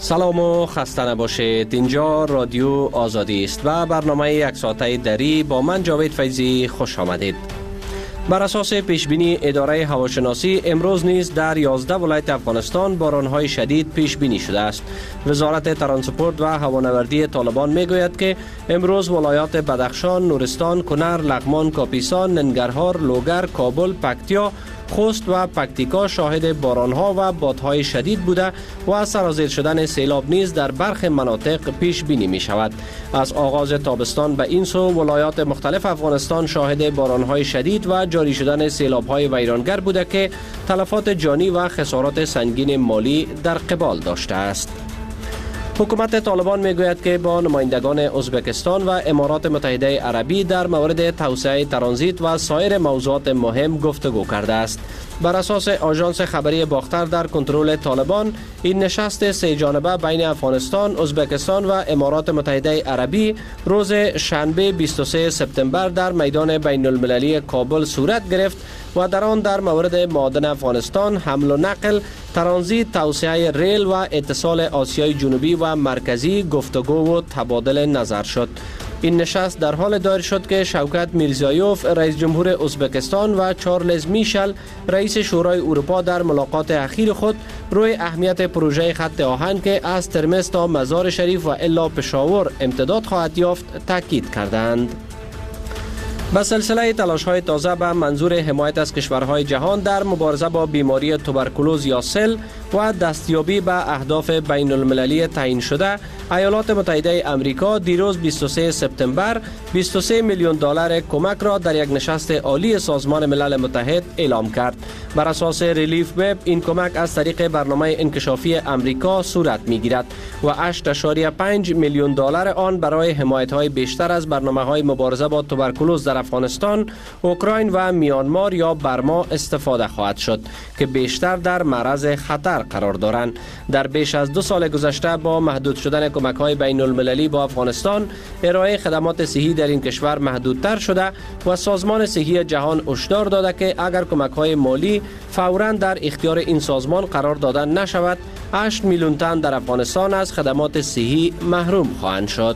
سلام و خسته نباشید. اینجا رادیو آزادی است و برنامه یک ساعته دری با من جاوید فیضی خوش آمدید. بر اساس پیشبینی اداره هواشناسی امروز نیز در 11 ولایت افغانستان بارانهای شدید پیش بینی شده است. وزارت ترانسپورت و هوانوردی طالبان میگوید که امروز ولایات بدخشان، نورستان، کنر، لغمان، کاپیسا، ننگرهار، لوگر، کابل، پکتیا، خوست و پکتیکا شاهد بارانها و بادهای شدید بوده و سرازیر شدن سیلاب نیز در برخی مناطق پیش بینی می شود. از آغاز تابستان به این سو ولایات مختلف افغانستان شاهد بارانهای شدید و جاری شدن سیلابهای ویرانگر بوده که تلفات جانی و خسارات سنگین مالی در قبال داشته است. حکومت طالبان میگوید که با نمایندگان ازبکستان و امارات متحده عربی در مورد توسعه ترانزیت و سایر موضوعات مهم گفتگو کرده است. بر اساس آژانس خبری باختر در کنترل طالبان، این نشست سه جانبه بین افغانستان، ازبکستان و امارات متحده عربی روز شنبه 23 سپتامبر در میدان بین المللی کابل صورت گرفت و در آن در مورد معادن افغانستان، حمل و نقل، ترانزیت، توسعه ریل و اتصال آسیای جنوبی و مرکزی گفتگو و تبادل نظر شد. این نشست در حال دایر شد که شوکت میرزیایوف رئیس جمهور ازبکستان و چارلز میشل رئیس شورای اروپا در ملاقات اخیر خود روی اهمیت پروژه خط آهن که از ترمز تا مزار شریف و الا پشاور امتداد خواهد یافت تاکید کردند. به سلسله تلاش‌های تازه به منظور حمایت از کشورهای جهان در مبارزه با بیماری توبرکولوز یا سل و دستیابی به اهداف بین المللی تعیین شده، ایالات متحده آمریکا دیروز 23 سپتامبر 23 میلیون دلار کمک را در یک نشست عالی سازمان ملل متحد اعلام کرد. بر اساس ریلیف وب این کمک از طریق برنامه انکشافی آمریکا صورت می‌گیرد و 8.5 میلیون دلار آن برای حمایت‌های بیشتر از برنامه‌های مبارزه با توبرکولوز در افغانستان، اوکراین و میانمار یا برما استفاده خواهد شد که بیشتر در معرض خطر قرار دارند. در بیش از 2 سال گذشته با محدود شدن کمک‌های بین المللی با افغانستان، ارائه خدمات صحی در این کشور محدودتر شده و سازمان صحی جهان هشدار داده که اگر کمک‌های مالی فوراً در اختیار این سازمان قرار داده نشود، 8 میلیون تن در افغانستان از خدمات صحی محروم خواهند شد.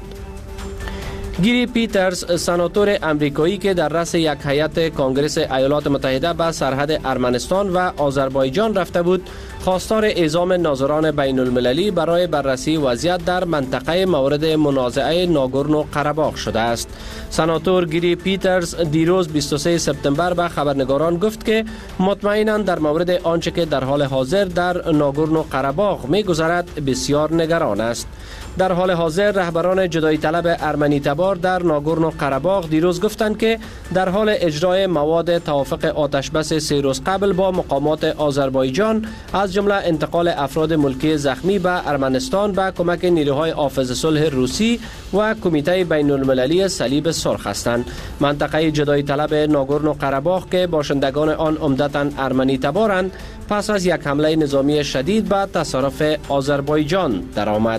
گیری پیترز، سناتور امریکایی که در رأس یک هیئت کنگره ایالات متحده به سرحد ارمنستان و آذربایجان رفته بود، خواستار اعزام ناظران بین المللی برای بررسی وضعیت در منطقه مورد منازعه ناگورنو قره‌باغ شده است. سناتور گیری پیترز دیروز 23 سپتامبر به خبرنگاران گفت که مطمئناً در مورد آنچه که در حال حاضر در ناگورنو قره‌باغ می‌گذرد بسیار نگران است. در حال حاضر رهبران جدایی طلب ارمنی تبار در ناگورنو قره‌باغ دیروز گفتند که در حال اجرای مواد توافق آتشبس 3 روز قبل با مقامات آذربایجان از جمله انتقال افراد ملکی زخمی به ارمنستان به کمک نیروهای حافظ صلح روسی و کمیته بین المللی صلیب سرخ هستند. منطقه جدایی طلب ناگورنو قره‌باغ که باشندگان آن عمدتاً ارمنی تبارند، پس از یک حمله نظامی شدید به تصرف آذربایجان درآمد.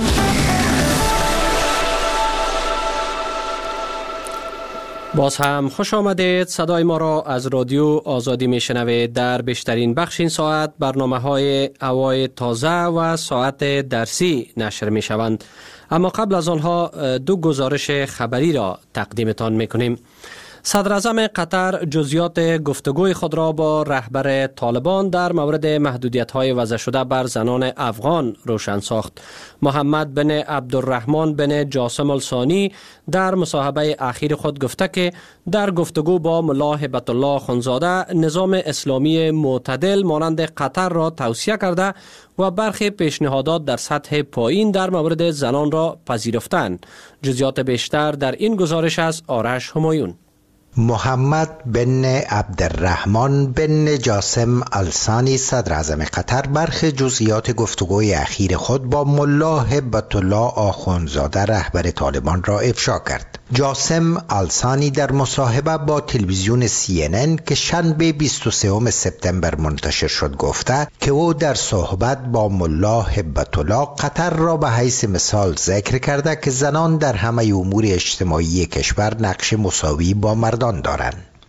باز هم خوش آمدید. صدای ما را از رادیو آزادی میشنوید. در بیشترین بخش این ساعت برنامه‌های هوای تازه و ساعت درسی نشر می شوند. اما قبل از آنها 2 گزارش خبری را تقدیمتان میکنیم. صدر اعظم قطر جزئیات گفتگوی خود را با رهبر طالبان در مورد محدودیت‌های وضع شده بر زنان افغان روشن ساخت. محمد بن عبدالرحمن بن جاسم الثانی در مصاحبه اخیر خود گفته که در گفتگو با ملا هبت الله خونزاده نظام اسلامی معتدل مانند قطر را توصیه کرده و برخی پیشنهادات در سطح پایین در مورد زنان را پذیرفتند. جزئیات بیشتر در این گزارش از آرش همایون. محمد بن عبدالرحمن بن جاسم الثانی صدر اعظم قطر برخی جزئیات گفتگوی اخیر خود با ملا هبت الله آخوندزاده رهبر طالبان را افشا کرد. جاسم الثانی در مصاحبه با تلویزیون CNN که شنبه 23 سپتامبر منتشر شد گفته که او در صحبت با ملا هبت الله قطر را به حیث مثال ذکر کرده که زنان در همه امور اجتماعی کشور نقش مساوی با مردان دارند.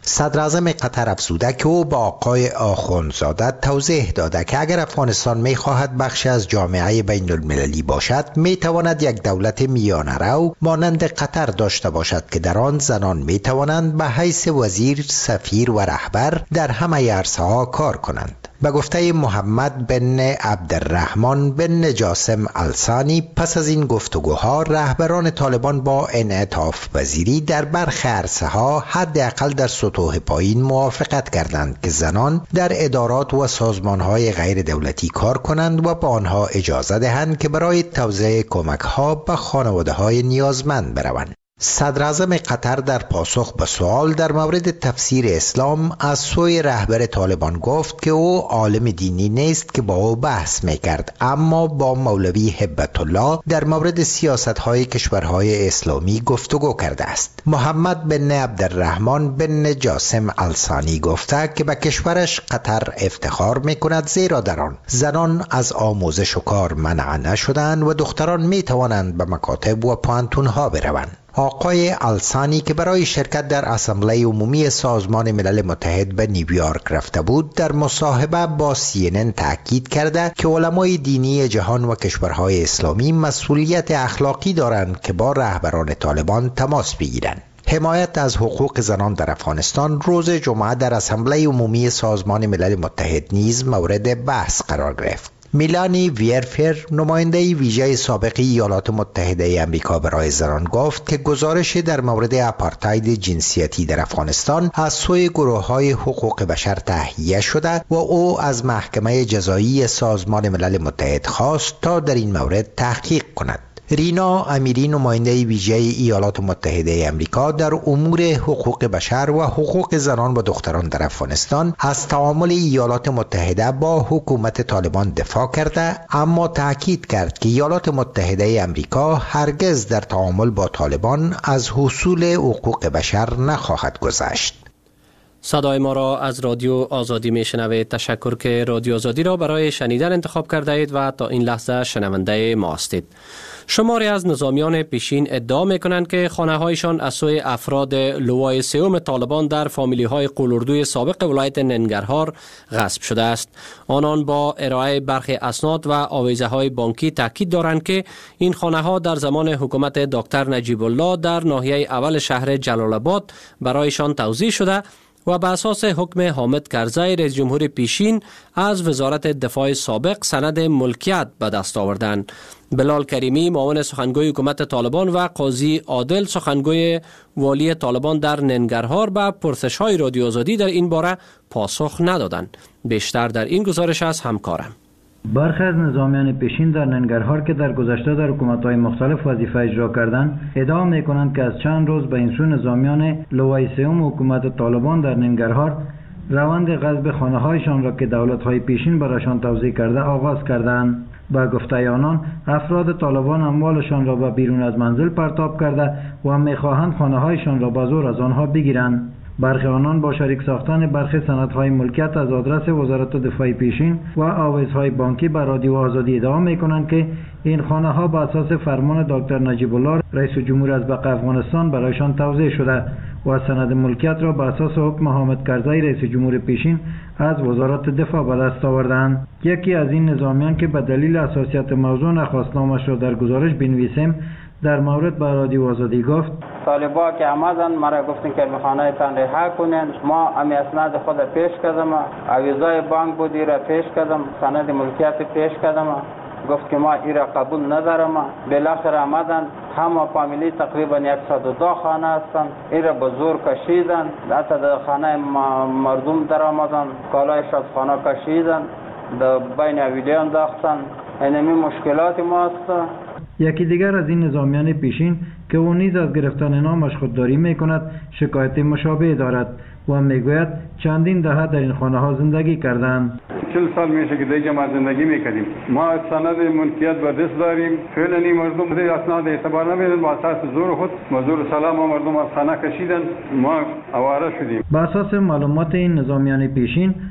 صدراعظم قطر افزوده که او با آقای آخوندزاده توضیح داده که اگر افغانستان می‌خواهد بخشی از جامعه بین المللی باشد می‌تواند یک دولت میانه رو مانند قطر داشته باشد که در آن زنان می‌توانند به حیث وزیر، سفیر و رهبر در همه عرصه‌ها کار کنند. به گفته محمد بن عبدالرحمن بن جاسم الثانی، پس از این گفتگوها رهبران طالبان با انعطاف پذیری در برخی عرصه‌ها حداقل در سطوح پایین موافقت کردند که زنان در ادارات و سازمان‌های غیر دولتی کار کنند و به آنها اجازه دهند که برای توزیع کمک‌ها به خانواده‌های نیازمند بروند. صدراعظم قطر در پاسخ به سوال در مورد تفسیر اسلام از سوی رهبر طالبان گفت که او عالم دینی نیست که با او بحث میکرد، اما با مولوی هبت الله در مورد سیاست‌های کشورهای اسلامی گفتگو کرده است. محمد بن عبدالرحمن بن جاسم الثانی گفته که به کشورش قطر افتخار میکند، زیرا در آن زنان از آموزش و کار منع نشدند و دختران میتوانند به مکاتب و پانتون‌ها بروند. آقای الثانی که برای شرکت در اسامبله عمومی سازمان ملل متحد به نیویورک رفته بود، در مصاحبه با CNN تاکید کرده که علمای دینی جهان و کشورهای اسلامی مسئولیت اخلاقی دارند که با رهبران طالبان تماس بگیرند. حمایت از حقوق زنان در افغانستان روز جمعه در اسامبله عمومی سازمان ملل متحد نیز مورد بحث قرار گرفت. میلانی ویرفر، نماینده ویژه سابق ایالات متحده آمریکا برای زنان، گفت که گزارش در مورد آپارتاید جنسیتی در افغانستان از سوی گروه‌های حقوق بشر تهیه شده و او از محکمه جزایی سازمان ملل متحد خواست تا در این مورد تحقیق کند. رینا امیری، نماینده ویژه ایالات متحده آمریکا در امور حقوق بشر و حقوق زنان و دختران در افغانستان، از تعامل ایالات متحده با حکومت طالبان دفاع کرده، اما تاکید کرد که ایالات متحده آمریکا هرگز در تعامل با طالبان از حصول حقوق بشر نخواهد گذشت. صدای ما را از رادیو آزادی میشنوید. تشکر که رادیو آزادی را برای شنیدن انتخاب کرده اید و تا این لحظه شنونده ما هستید. شماری از نظامیان پیشین ادعا میکنند که خانه هایشان از سوی افراد لوای سوم طالبان در فامیلی های قولوردوی سابق ولایت ننگرهار غصب شده است. آنان با ارائه برخی اسناد و آویزه های بانکی تاکید دارند که این خانه ها در زمان حکومت دکتر نجیب الله در ناحیه اول شهر جلال آباد برایشان توزیع شده و به اساس حکم حامد کرزی رئیس جمهور پیشین از وزارت دفاع سابق سند ملکیت به دست آوردند. بلال کریمی، معاون سخنگوی حکومت طالبان، و قاضی عادل، سخنگوی والی طالبان در ننگرهار، به پرسش‌های رادیو آزادی در این باره پاسخ ندادند. بیشتر در این گزارش از همکارم. برخی از نظامیان پیشین در ننگرهار که در گذشته در حکومت‌های مختلف وظیفه اجرا کردند، ادعا می‌کنند که از چند روز به این سو نظامیان لوای سوم حکومت طالبان در ننگرهار روند غصب خانه‌هایشان را که دولت‌های پیشین برایشان توزیع کرده آغاز کردند. با گفته آنان، افراد طالبان اموالشان را به بیرون از منزل پرتاب کرده و می‌خواهند خانه‌هایشان را به زور از آنها بگیرند. برخی آنان با شریک ساختن برخی سندهای ملکیت از آدرس وزارت دفاع پیشین و آویزهای بانکی بر رادیو آزادی ادعا می‌کنند که این خانه‌ها بر اساس فرمان دکتر نجیب الله رئیس جمهور ازبق افغانستان برایشان توزیع شده و سند ملکیت را بر اساس حکم حامد کرزی رئیس جمهور پیشین از وزارت دفاع به دست آوردند. یکی از این نظامیان که به دلیل حساسیت موضوع نخواست نامش را در گزارش بنویسیم، در مورد با رادیو آزادی گفت: طالبا که آمدن مرا گفتن که خانه تان رها کنین. ما امی اسناد خود پیش کردم، آویزای بانک بودی را پیش کردم، سند ملکیت پیش کردم. گفت که ما ایرا قبول ندارم. بالاخره آمدن، همه فامیلی تقریبا 102 خانه هستند. ایرا به زور کشیدن، حتی در خانه مردم در آمدن، کالایش از خانه کشیدن، در بین اویلی انداختن. اینمی مشکلات ما است. یکی دیگر از این نظامیان پیشین که او نیز از گرفتن نامش خودداری میکند، شکایت مشابه دارد و میگوید چندین دهه در این خانه ها زندگی کردند. 40 سال میشه که دیگه ما زندگی میکنیم. ما سند ملکیت به دست داریم. فعلا این مردم دیگه اسناد اعتبار نمیدن. با اساس زور خود مزور سلام و مردم از خانه کشیدن. ما آواره شدیم. با اساس معلومات این نظامیان پیشین،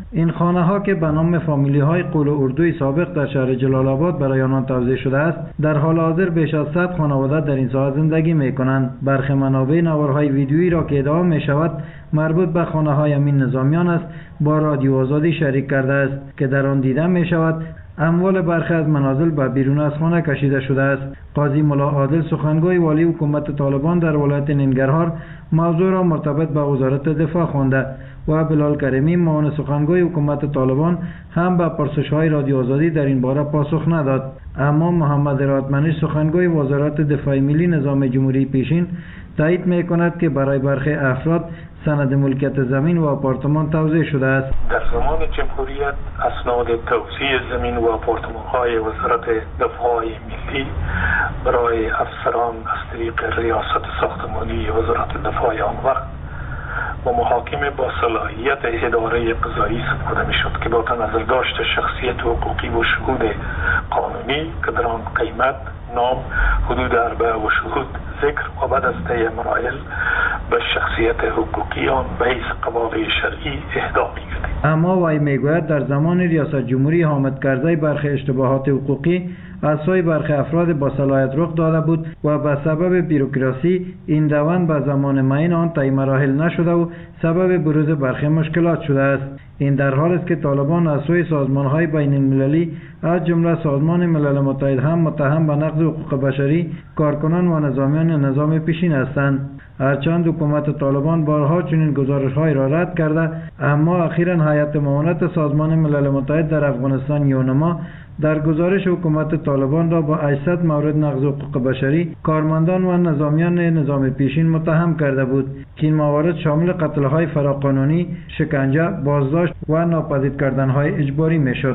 این خانه ها که به نام فامیلی های قول و اردوی سابق در شهر جلال آباد برای آنان توزیع شده است، در حال حاضر بیش از 100 خانواده در این ساحه زندگی می کنند. برخی منابع نوارهای ویدیویی را که ادعا می شود مربوط به خانه های امین نظامیان است با رادیو آزادی شریک کرده است که در آن دیده می شود اموال برخی از منازل به بیرون از خانه کشیده شده است. قاضی ملا عادل سخنگوی والی حکومت طالبان در ولایت ننگرهار موضوع را مرتبط به وزارت دفاع خوانده و بلال کریمی معاون سخنگوی حکومت طالبان هم به پرسش‌های رادیو آزادی در این باره پاسخ نداد. اما محمد رادمنش سخنگوی وزارت دفاع ملی نظام جمهوری پیشین تایید می‌کند که برای برخی افراد سند ملکیت زمین و آپارتمان توزیع شده است. در زمان جمهوریت اسناد توزیع زمین و آپارتمان‌های وزارت دفاع ملی برای افسران از طریق ریاست ساختمانی وزارت دفاع آن وقت و محاکم با صلاحیت اداره قضایی سپرده می‌شد که با تنظر داشت شخصیت حقوقی و شهود قانونی که در آن قیمت، نام، حدود اربع و شهود ذکر و بعد از طی مراحل به شخصیت حقوقی آن به حیث قواعد شرعی اهدا می‌گردید. اما وی میگوید در زمان ریاست جمهوری حامد کرزی برخی اشتباهات حقوقی از سوی برخی افراد با صلاحیت رخ داده بود و به سبب بیروکراسی این روند به زمان معین آن طی مراحل نشده و سبب بروز برخی مشکلات شده است. این در حال است که طالبان از سوی سازمان‌های بین‌المللی از جمله سازمان ملل متحد هم متهم به نقض حقوق بشری کارکنان و نظامیان نظام پیشین هستند. هرچند حکومت طالبان بارها چنین گزارش‌های را رد کرده، اما اخیراً هیئت معاونت سازمان ملل متحد در افغانستان یونما در گزارش حکومت طالبان را با 800 مورد نقض حقوق بشری کارمندان و نظامیان نظام پیشین متهم کرده بود که این موارد شامل قتل‌های فراقانونی، شکنجه، بازداشت و ناپدید کردن‌های اجباری می‌شد.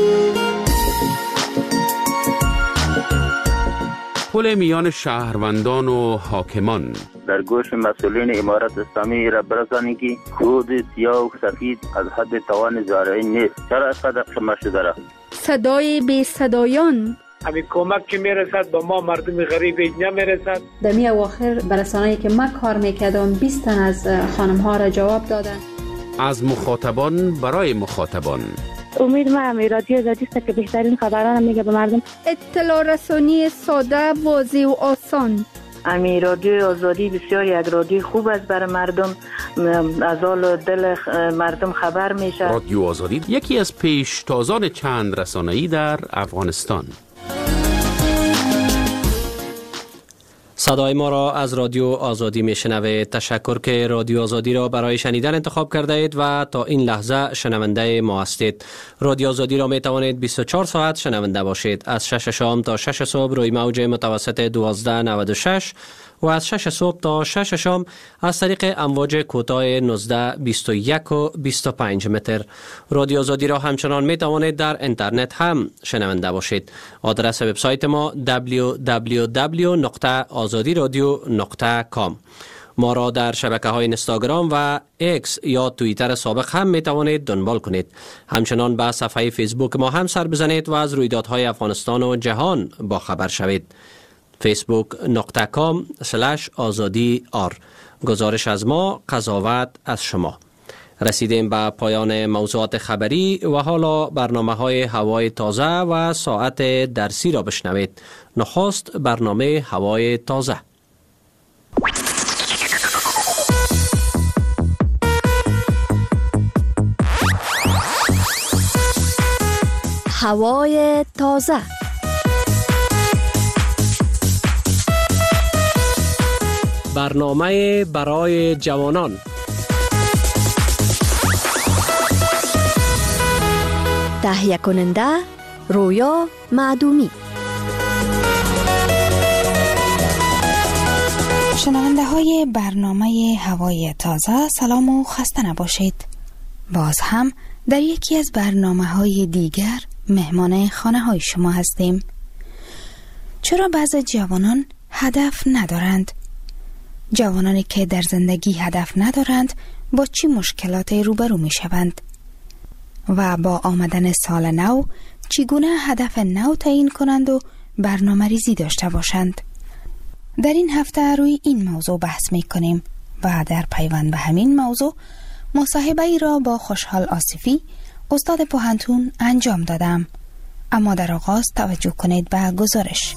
پل میان شهروندان و حاکمان در گوش مسئولین امارت اسلامی را برسانید که کود سیاه و سفید از حد توان زارعی نیست. چرا اینقدر خمه شده را؟ صدای بی صدایان همین کمک که میرسد به ما مردم غریب نمیرسد. در می اواخر برسانه‌ای که من کار میکردم 20 تن از خانم ها را جواب دادن. از مخاطبان برای مخاطبان. امید ما هم رادیو آزادی است که بهترین خبران میگه به مردم. اطلاع رسانی ساده، واضح و آسان. امی رادیو آزادی بسیار یک رادیو خوب است برای مردم، از حال دل مردم خبر میشه. رادیو آزادی یکی از پیشتازان چند رسانه‌ای در افغانستان. صدای ما را از رادیو آزادی میشنوید. تشکر که رادیو آزادی را برای شنیدن انتخاب کرده اید و تا این لحظه شنونده ما هستید. رادیو آزادی را می توانید 24 ساعت شنونده باشید. از 6 شام تا 6 صبح روی موج متوسط 1296 و از 6 صبح تا 6 شام از طریق امواج کوتاه 19، 21 و 25 متر. رادیو آزادی را همچنان می توانید در اینترنت هم شنونده باشید. آدرس وبسایت ما www.azadiradio.com. ما را در شبکه‌های اینستاگرام و ایکس یا توییتر سابق هم می توانید دنبال کنید. همچنان به صفحه فیسبوک ما هم سر بزنید و از رویدادهای افغانستان و جهان با خبر شوید. facebook.com/azadi_r. گزارش از ما، قضاوت از شما. رسیدیم به پایان موضوعات خبری و حالا برنامه‌های هوای تازه و ساعت درسی را بشنوید. نخست برنامه هوای تازه. هوای تازه. برنامه برای جوانان. تهیه کننده رویا معدومی. شنونده های برنامه هوای تازه، سلام و خسته نباشید. باز هم در یکی از برنامه های دیگر مهمان خانه های شما هستیم. چرا بعضی جوانان هدف ندارند؟ جوانانی که در زندگی هدف ندارند با چی مشکلاتی روبرو می شوند؟ و با آمدن سال نو چگونه هدف نو تعیین کنند و برنامه ریزی داشته باشند؟ در این هفته روی این موضوع بحث می کنیم و در پیوند به همین موضوع مصاحبه ای را با خوشحال آصفی استاد پوهنتون انجام دادم. اما در آغاز توجه کنید به گزارش.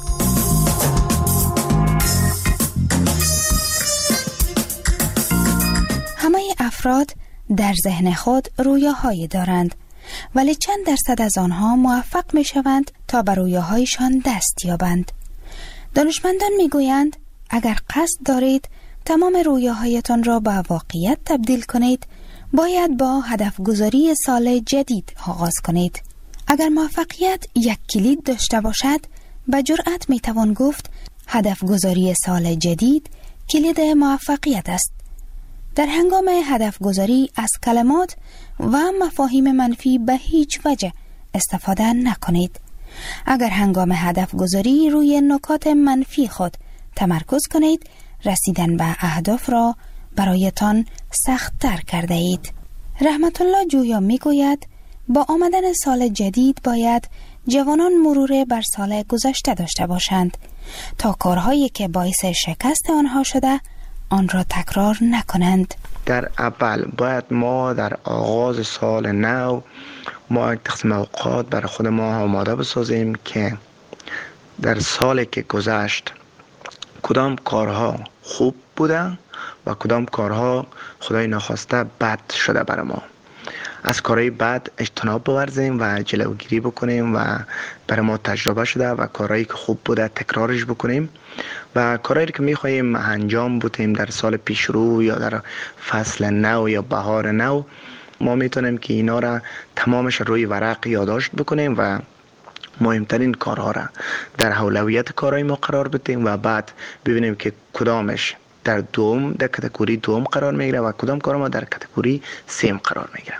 همه افراد در ذهن خود رویاهایی دارند، ولی چند درصد از آنها موفق می شوند تا به رویاهایشان دست یابند. دانشمندان می گویند اگر قصد دارید تمام رویاهایتان را به واقعیت تبدیل کنید، باید با هدف گذاری سال جدید آغاز کنید. اگر موفقیت یک کلید داشته باشد، به جرأت می توان گفت هدف گذاری سال جدید کلید موفقیت است. در هنگام هدف گذاری از کلمات و مفاهیم منفی به هیچ وجه استفاده نکنید. اگر هنگام هدف گذاری روی نکات منفی خود تمرکز کنید، رسیدن به اهداف را برایتان سخت تر کرده اید. رحمت الله جویا می گوید با آمدن سال جدید باید جوانان مرور بر سال گذشته داشته باشند تا کارهایی که باعث شکست آنها شده آن را تکرار نکنند. در اول باید ما در آغاز سال نو ما یک تقسیم اوقات برای خود ما آماده بسازیم که در سالی که گذشت کدام کارها خوب بوده و کدام کارها خدای نخواسته بد شده برای ما. از کارهای بد اجتناب بورزیم و جلوگیری بکنیم و برای ما تجربه شده و کارهایی که خوب بوده تکرارش بکنیم و کارهایی که میخواییم انجام بدیم در سال پیش رو یا در فصل نو یا بهار نو، ما میتونیم که اینا را تمامش روی ورق یادداشت بکنیم و مهمترین کارها را در اولویت کارهای ما قرار بدیم و بعد ببینیم که کدامش در کاتگوری دوم قرار میگیره و کدام کار ما در کاتگوری سیم قرار میگیره.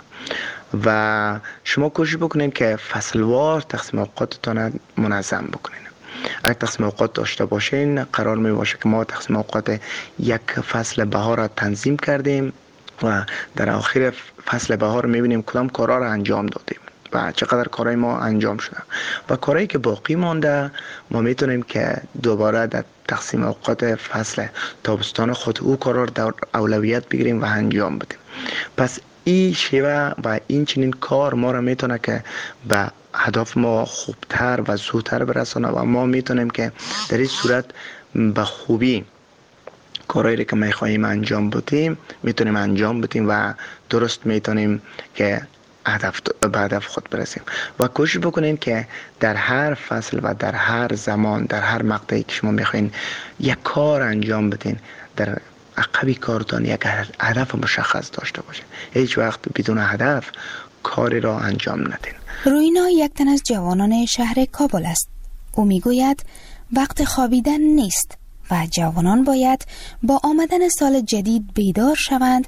و شما کوشش بکنین که فصلوار تقسیم اوقاتتان منظم بکنین. اگر تقسیم اوقات داشته باشین، قرار می باشه که ما تقسیم اوقات یک فصل بهار را تنظیم کردیم و در آخر فصل بهار میبینیم کدام کارها را انجام دادیم و چقدر کارهای ما انجام شده و کارهایی که باقی مانده ما میتونیم که دوباره در تقسیم اوقات فصل تابستان خود او کارها را در اولویت بگیریم و انجام بدیم. پس این شیوه و این چنین کار ما را میتونه که به هدف ما خوبتر و زودتر برسانه و ما میتونیم که در این صورت به خوبی کارهایی که میخواییم انجام بدیم میتونیم انجام بدیم و درست میتونیم که به هدف خود برسیم. و کوشش بکنین که در هر فصل و در هر زمان در هر مقطعی که شما میخواین یک کار انجام بدین، در عقبی کارتان یک هدف مشخص داشته باشه. هیچ وقت بدون هدف کاری را انجام ندین. روینا یک تن از جوانان شهر کابل است. او میگوید وقت خوابیدن نیست و جوانان باید با آمدن سال جدید بیدار شوند،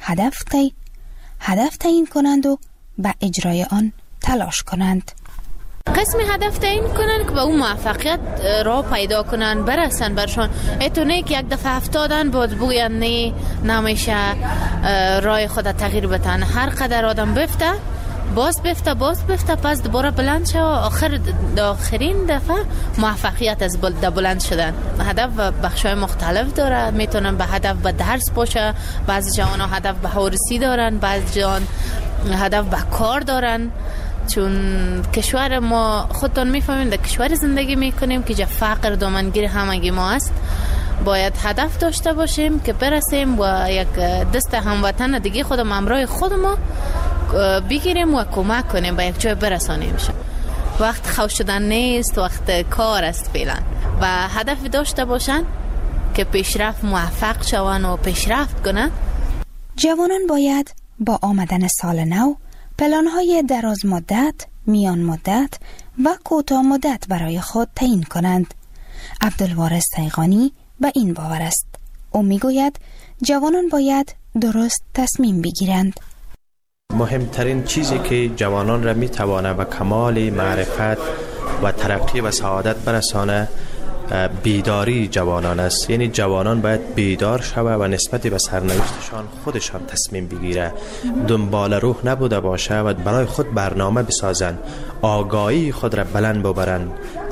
هدف تعیین کنند و به اجرای آن تلاش کنند. قسم هدف تعیین کنن که به اون موفقیت را پیدا کنن، برسن برشان. ایتونه که یک دفعه افتادن باید بگوین نه نمیشه رای خود تغییر بدن. هر قدر آدم بفته باز بفته پس دوباره بلند شه و آخرین دفعه موفقیت از بلند شدن. هدف بخشای مختلف داره. میتونن به هدف به درس باشه، بعضی جوان ها هدف به هورسی دارن، بعضی جوان هدف به کار دارن. چون کشور ما خودتون میفهمین در کشور زندگی میکنیم که جا فقر دامنگیر همگی ما است. باید هدف داشته باشیم که برسیم و یک دست هموطن دیگه خودم همراه خود ما بگیریم و کمک کنیم به یک جای برسانیمش. وقت خوش شدن نیست، وقت کار است فعلا. و هدف داشته باشن که پیشرفت موفق شون و پیشرفت کنن. جوانان باید با آمدن سال نو پلان‌های دراز مدت، میان مدت و کوتاه مدت برای خود تعیین کنند. عبدالوارث سیغانی به این باور است. او میگوید جوانان باید درست تصمیم بگیرند. مهمترین چیزی که جوانان را میتوانه به کمال معرفت و ترقی و سعادت برسانه بیداری جوانان است. یعنی جوانان باید بیدار شوه و نسبت به سرنوشتشان خودشان تصمیم بگیره، دنبال روح نبوده باشه و برای خود برنامه بسازن، آگاهی خود را بلند ببرن،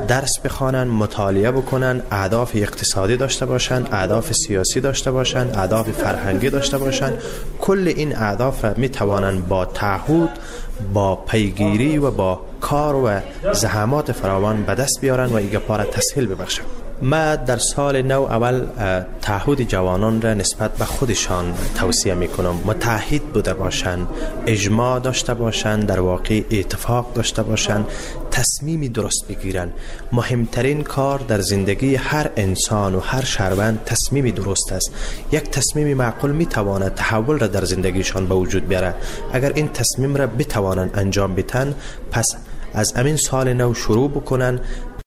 درس بخوانن، مطالعه بکنن، اهداف اقتصادی داشته باشن، اهداف سیاسی داشته باشن، اهداف فرهنگی داشته باشن. کل این اهداف را می توانند با تعهد، با پیگیری و با کار و زحمات فراوان به دست بیارن و ایگه پا را تسهیل ببخشن. ما در سال نو اول تعهد جوانان را نسبت به خودشان توصیه می کنم. متحد بوده باشند، اجماع داشته باشند، در واقع اتفاق داشته باشند، تصمیمی درست بگیرن. مهمترین کار در زندگی هر انسان و هر شهروند تصمیمی درست است. یک تصمیم معقول می تواند تحول را در زندگیشان به وجود بیاره. اگر این تصمیم را بتوانند انجام بدن، پس از امین سال نو شروع بکنن.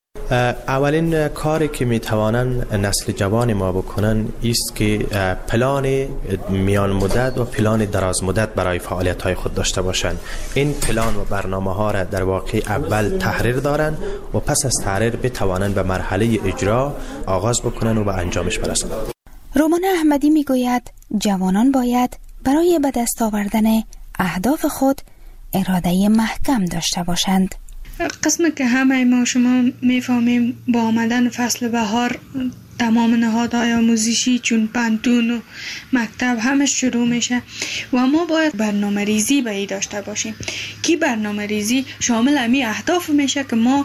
اولین کاری که میتوانن نسل جوان ما بکنن است که پلان میان مدت و پلان دراز مدت برای فعالیت های خود داشته باشند. این پلان و برنامه ها را در واقع اول تحریر دارن و پس از تحریر بتوانند به مرحله اجرا آغاز بکنن و به انجامش برسند. رومان احمدی میگوید جوانان باید برای به دست آوردن اهداف خود اراده محکم داشته باشند. قسمی که همه ما شما میفهمیم با آمدن فصل بهار تمام نهادهای آموزشی چون پانتون و مکتب همه شروع میشه و ما باید برنامه ریزی به ای داشته باشیم که برنامه ریزی شامل امی اهداف میشه که ما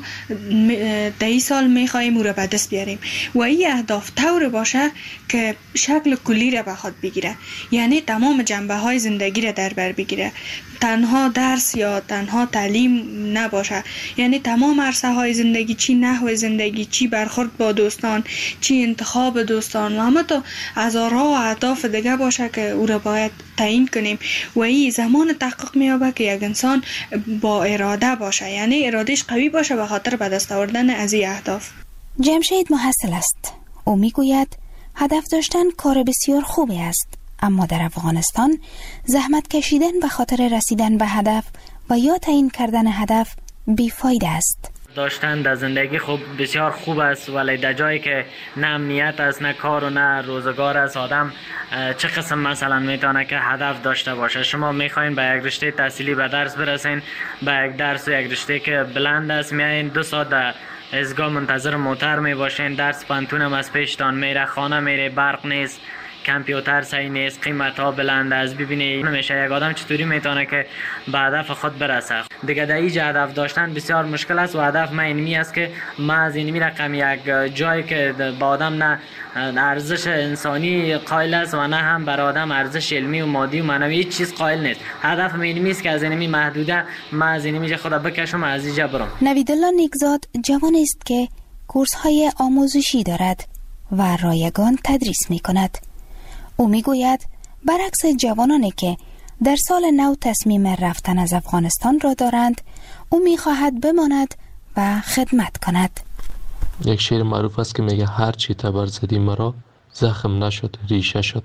در این سال میخواییم او را به دست بیاریم و این اهداف طور باشه که شکل کلی را به خود بگیره، یعنی تمام جنبه های زندگی را در بر بگیره، تنها درس یا تنها تعلیم نباشه، یعنی تمام عرصه های زندگی، چی نحو زندگی، چی برخورد با دوستان، چی انتخاب دوستان و همه تا هزارها و اهداف دیگه باشه که او را باید تعیین کنیم و این زمان تحقق میابه که یک انسان با اراده باشه، یعنی ارادهش قوی باشه به خاطر به دست آوردن از این اهداف. جمشید محصل است. او میگوید هدف داشتن کار بسیار خوبی است، اما در افغانستان زحمت کشیدن به خاطر رسیدن به هدف و یا تعیین کردن هدف بیفایده است. داشتن در زندگی خوب بسیار خوب است، ولی در جایی که نه امنیت است، نه کار و نه روزگار است، آدم چه قسم مثلا میتونه که هدف داشته باشه؟ شما میخواین به یک رشته تحصیلی به درس برسین، به یک درس و یک رشته که بلند است، میایین 2 ساعت در ایستگاه منتظر موتر میباشین، درس پانتون هم از پیشتان میره، خانه میره، برق نیست، کامپیوتر صحیح نیست، قیمت ها بلند است. ببینید نمیشه یک آدم چطوری میتونه که به هدف خود برسه. دیگه در اینجا هدف داشتن بسیار مشکل است و هدف من اینمی است که ما از اینمی رقم یک جایی که با آدم نه ارزش انسانی قائل است و نه هم بر آدم ارزش علمی و مادی و معنوی هیچ چیز قائل نیست. هدف من اینمی است که از اینمی محدوده ما از اینمی خود بکشم از اینجا برم. نویدالله نیکزاد جوان است که کورس های آموزشی دارد و رایگان تدریس می کند. او میگوید برعکس جوانانی که در سال نو تصمیم رفتن از افغانستان را دارند، او میخواهد بماند و خدمت کند. یک شعر معروف است که میگه هر چی تبر زدی مرا زخم نشد ریشه شد.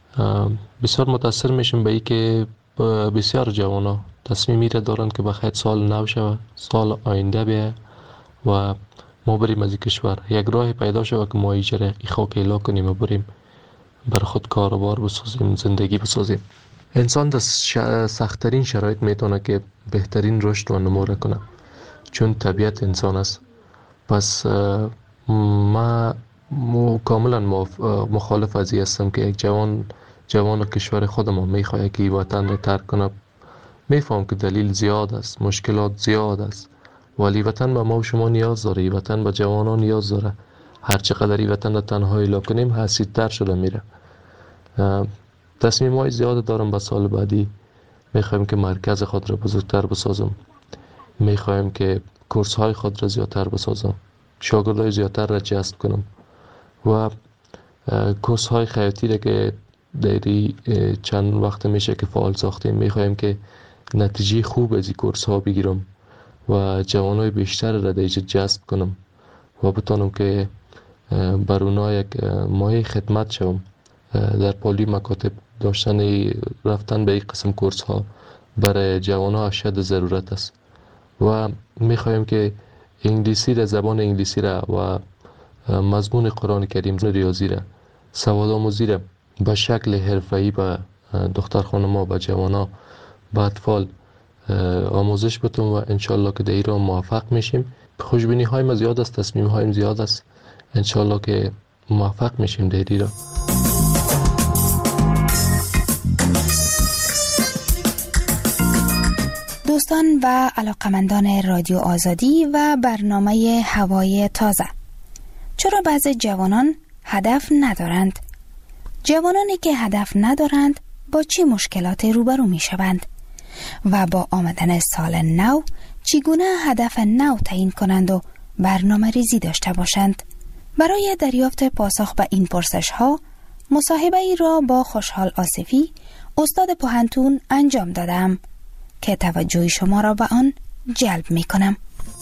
بسیار متاثر میشم به این که بسیار جوانا تصمیمی را دارند که بخیر سال نو شود، سال آینده بیاید و ما بریم از این کشور، یک راه پیدا شود که ما ایجره ای خاک اعلا کنیم و بریم بر خود کاروبار بسازیم، زندگی بسازیم. انسان در سخت‌ترین شرایط میتونه که بهترین رشد و نمو را کنه، چون طبیعت انسان است. پس ما کاملا مخالف از این هستم که یک جوان کشور خودمان میخواد که وطن را ترک کنه. میفهم که دلیل زیاد است، مشکلات زیاد است، ولی وطن به ما و شما نیاز داره، وطن به جوانان نیاز داره. هر چقدر این وطن را تنها اعلا کنیم حسیدتر شده میره. تصمیم های زیاد دارم به سال بعدی. میخوایم که مرکز خود را بزرگتر بسازم، میخوایم که کورس های خود را زیادتر بسازم، شاگردای زیادتر را جذب کنم و کورس های خیاطی را که دیری چند وقت میشه که فعال ساختیم، میخوایم که نتیجه خوب از این کورس ها بگیرم و جوانای بیشتر را دیجا جذب کنم و بتانم که بر اونا یک مایه خدمت شوم. در پالی مکاتب داشتن رفتن به این قسم کورس ها برای جوان ها اشد ضرورت است و میخوایم که انگلیسی را، زبان انگلیسی را و مضمون قرآن کریم، ریاضی را، سواد آموزی را به شکل حرفه‌ای به دختر خانم‌ها، به جوان ها، به اطفال آموزش بتون و انشالله که در ایران موفق میشیم خوشبینی های ما زیاد است، تصمیم هایم زیاد است. انشالله که موفق میشیم دیری را. دوستان و علاقمندان رادیو آزادی و برنامه هوای تازه، چرا بعضی جوانان هدف ندارند؟ جوانانی که هدف ندارند با چه مشکلات روبرو می شوند؟ و با آمدن سال نو چگونه هدف نو تعیین کنند و برنامه ریزی داشته باشند؟ برای دریافت پاسخ به این پرسش ها مصاحبه ای را با خوشحال آصفی استاد پوهنتون انجام دادم که توجه شما را به آن جلب می کنم.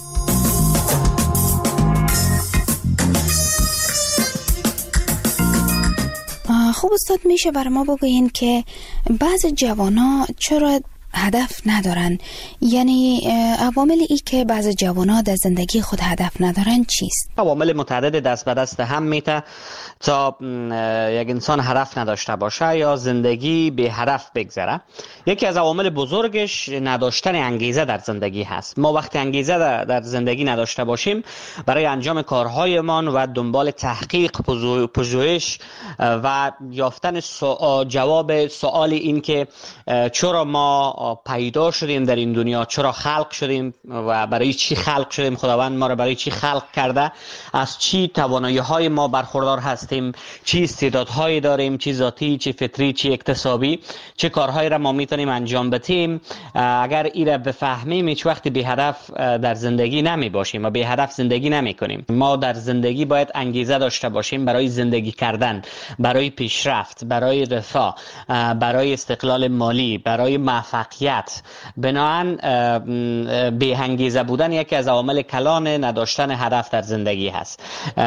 خوب استاد، میشه برای ما بگوین که بعض جوانا چرا هدف ندارن؟ یعنی عوامل ای که بعض جوانا در زندگی خود هدف ندارن چیست؟ عوامل متعدد دست به دست هم میته تا یک انسان هدف نداشته باشه یا زندگی به هدف بگذره. یکی از عوامل بزرگش نداشتن انگیزه در زندگی هست. ما وقتی انگیزه در زندگی نداشته باشیم برای انجام کارهایمان و دنبال تحقیق، پژوهش و یافتن جواب سوال این که چرا ما پیدا شدیم در این دنیا، چرا خلق شدیم و برای چی خلق شدیم، خداوند ما را برای چی خلق کرده، از چی توانایی‌های ما برخوردار هستیم، چی استعدادهایی داریم، چی ذاتی، چی فطری، چی اکتسابی، چه کارهایی را ما میتونیم انجام بدیم. اگر این را بفهمیم هیچ وقت به هدف در زندگی نمی باشیم و به هدف زندگی نمی کنیم. ما در زندگی باید انگیزه داشته باشیم برای زندگی کردن، برای پیشرفت، برای رفاه، برای استقلال مالی، برای موفقیت. بنابراین به انگیزه بودن یکی از عوامل کلان نداشتن هدف در زندگی هست.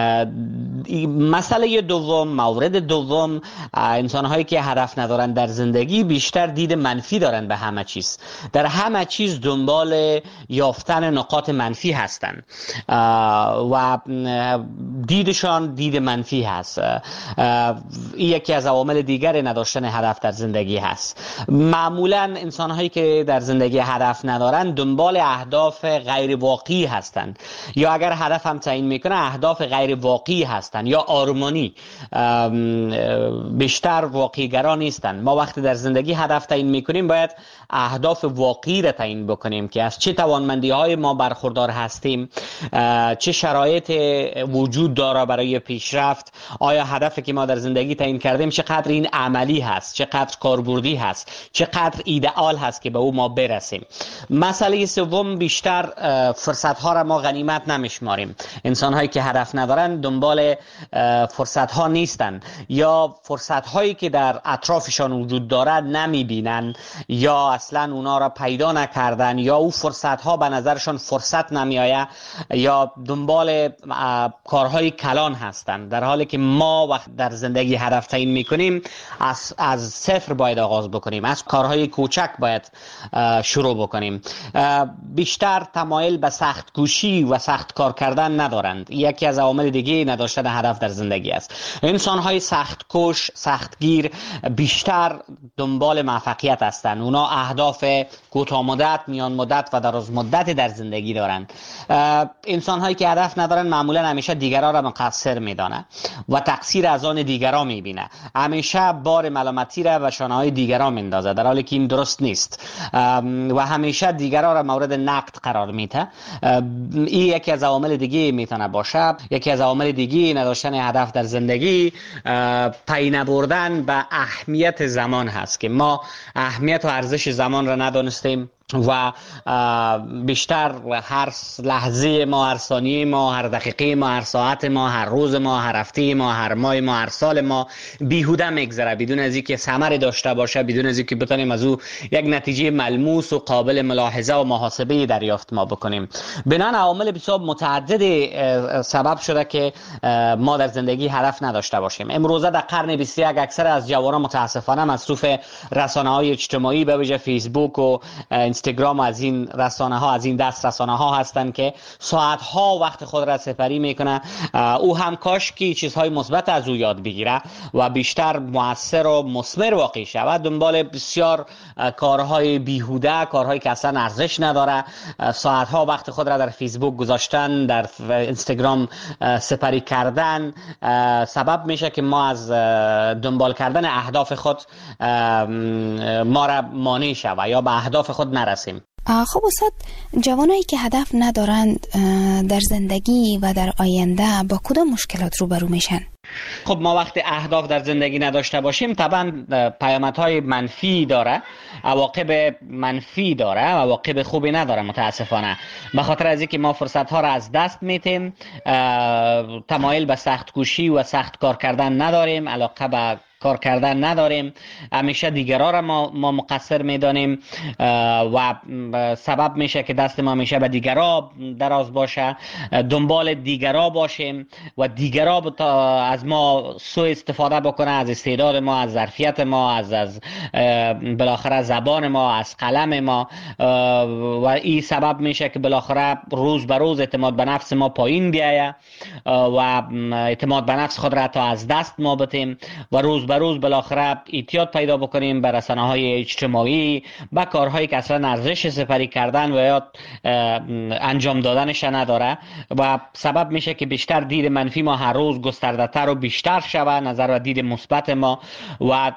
مسئله دوم، مورد دوم، انسان هایی که هدف ندارن در زندگی بیشتر دید منفی دارن به همه چیز. در همه چیز دنبال یافتن نقاط منفی هستن و دیدشان دید منفی هست. یکی از عوامل دیگر نداشتن هدف در زندگی هست. معمولا انسان هایی که در زندگی هدف ندارن دنبال اهداف غیر واقعی هستند، یا اگر هدف هم تعیین میکنه اهداف غیر واقعی هستند یا آرمانی، بیشتر واقعی گرا نیستند. ما وقتی در زندگی هدف تعیین میکنیم باید اهداف واقعی را تعیین بکنیم که از چه توانمندی های ما برخوردار هستیم، چه شرایط وجود داره برای پیشرفت، آیا هدفی که ما در زندگی تعیین کردیم چقدر این عملی هست، چقدر کاربردی هست، چقدر ایدئال هست که به او ما برسیم. مسئله سوم، بیشتر فرصت ها را ما غنیمت نمیشماریم. انسان هایی که هدف ندارن دنبال فرصت ها نیستن یا فرصت هایی که در اطرافشان وجود دارد نمیبینن یا اصلا اونا را پیدا نکردن یا او فرصت ها به نظرشان فرصت نمیآید یا دنبال کارهای کلان هستن، در حالی که ما وقت در زندگی هدف تعیین میکنیم از صفر باید آغاز بکنیم، از کارهای کوچک باید شروع بکنیم. بیشتر تمایل به سخت کوشی و سخت کار کردن ندارند. یکی از عوامل دیگه نداشتن هدف در زندگی است. انسان های سخت کوش، سختگیر بیشتر دنبال موفقیت هستند. اونا اهداف کوتاه مدت، میان مدت و دراز مدت در زندگی دارند. انسان هایی که هدف ندارن معمولا همیشه دیگران را مقصر میدانه و تقصیر از آن دیگران میبینه. همیشه بار ملامتی را به شانه های دیگران میندازه، در حالی که این درست نیست و همیشه دیگران را مورد نقد قرار میده. این یکی از عوامل دیگه میتونه باشه. یکی از عوامل دیگه نداشتن هدف در زندگی پی نبردن به اهمیت زمان هست که ما اهمیت و ارزش زمان را ندانستیم و بیشتر هر لحظه ما، هر ثانیه ما، هر دقیقه ما، هر ساعت ما، هر روز ما، هر هفته ما، هر ماه ما، هر سال ما بیهوده میگذره بدون از اینکه ثمری داشته باشه، بدون از اینکه بتونیم از او یک نتیجه ملموس و قابل ملاحظه و محاسبه دریافت ما بکنیم. بنابراین عوامل بسیار متعدد سبب شده که ما در زندگی هدف نداشته باشیم. امروزه در قرن 21 اکثر از جوانان متاسفانه مصروف رسانه‌های اجتماعی به ویژه فیسبوک و اینستاگرام از این رسانه ها، از این دست رسانه ها هستند که ساعت ها وقت خود را سپری میکنه. او هم کاش که چیزهای مثبت از او یاد بگیره و بیشتر مؤثر و مثمر واقع شود. دنبال بسیار کارهای بیهوده، کارهایی که اصلا ارزش نداره، ساعت ها وقت خود را در فیسبوک گذاشتن، در اینستاگرام سپری کردن سبب میشه که ما از دنبال کردن اهداف خود ما را مانع شود یا به اهداف خود نرسیم. خب استاد، جوانایی که هدف ندارند در زندگی و در آینده با کدام مشکلات روبرو میشن؟ خب ما وقتی اهداف در زندگی نداشته باشیم طبعا پیامدهای منفی داره، عواقب منفی داره، عواقب خوبی نداره متاسفانه. به خاطر از اینکه ما فرصت ها را از دست میتیم، تمایل به سخت کوشی و سخت کار کردن نداریم، علاقه به کار کردن نداریم، همیشه دیگران را ما مقصر میدانیم و سبب میشه که دست ما همیشه به دیگران دراز باشه، دنبال دیگران باشیم و دیگران از ما سوء استفاده بکنه، از استعداد ما، از ظرفیت ما، از بالاخره زبان ما، از قلم ما، و این سبب میشه که بالاخره روز به روز اعتماد به نفس ما پایین بیایه و اعتماد به نفس خود را تا از دست ما بدیم و روز به روز بالاخره اعتیاد پیدا بکنیم به رسانه‌های اجتماعی، به کارهایی که اصلا ارزش سپری کردن و یا انجام دادنش نداره و سبب میشه که بیشتر دید منفی ما هر روز گسترده‌تر و بیشتر شود، نظر و دید مثبت ما و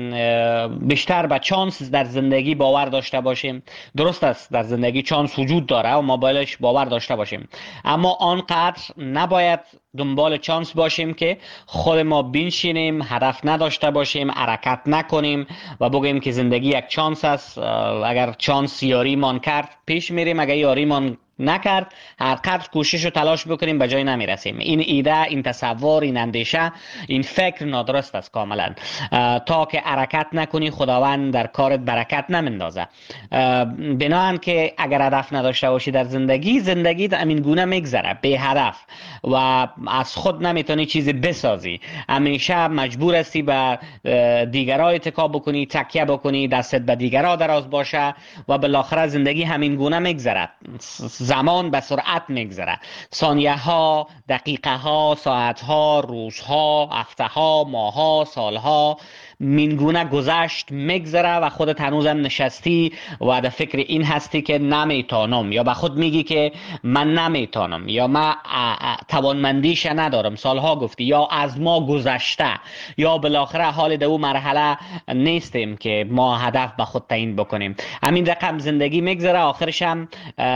بیشتر به چانس در زندگی باور داشته باشیم. درست است در زندگی چانس وجود داره و ما بایدش باور داشته باشیم، اما آنقدر نباید دنبال چانس باشیم که خود ما بنشینیم، هدف نداشته باشیم، حرکت نکنیم و بگیم که زندگی یک چانس است، اگر چانس یاریمان کرد پیش میریم، اگر یاریمان نکرد هر قدر کوشش و تلاش بکنیم به جای نمیرسیم. این ایده، این تصور، این اندیشه، این فکر نادرست است کاملا. تا که حرکت نکنی خداوند در کارت برکت نمیندازه. بنابراین که اگر هدف نداشته باشی در زندگی همین گونه میگذره بی هدف و از خود نمیتونی چیزی بسازی، همیشه مجبور هستی به دیگران اتکا بکنی، تکیه بکنی، دستت به دیگران دراز باشه و بالاخره زندگی همین گونه میگذره. زمان به سرعت میگذره، ثانیه ها، دقیقه ها، ساعت ها، روزها، هفته ها، ماه ها، سال ها مینگونه گذشت میگذره و خودت هنوزم نشستی و در فکر این هستی که نمیتونم، یا به خود میگی که من نمیتونم، یا من توانمندیش ندارم، سالها گفتی، یا از ما گذشته، یا بالاخره حال در اون مرحله نیستیم که ما هدف به خود تعیین بکنیم. همین رقم زندگی میگذره، آخرش هم